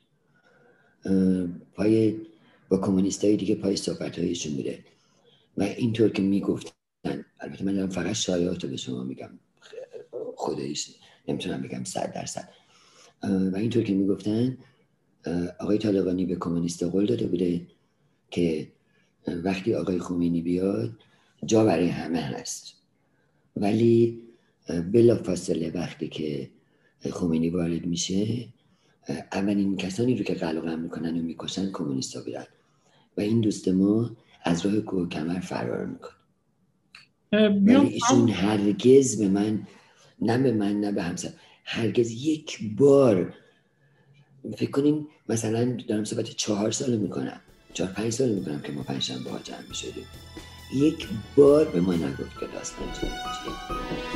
پای با کمونیستای دیگه پای صحبت‌هایشون بوده و اینطور که میگفتن، البته من دارم فقط شایعات رو به شما میگم، خودش نمیتونم بگم صد درصد، و اینطور که میگفتن آقای طالقانی به کمونیستا قول داده بوده که وقتی آقای خمینی بیاد جا برای همه هست، ولی بلافاصله وقتی که خمینی وارد میشه، اولین کسانی رو که قلقم میکنن و میکشن کمونیستا بودن و این دوست ما از راه کوه کمر فرار میکنه. ولی ایشون هرگز به من، نه به من نه به همسر، هرگز یک بار، فکر کنیم مثلا دارم صحبت چهار سال میکنم، چهار پنج سال میکنم که ما پنجشنبه ها جمع میشدیم، یک بار به ما نگفت که داستان چیه.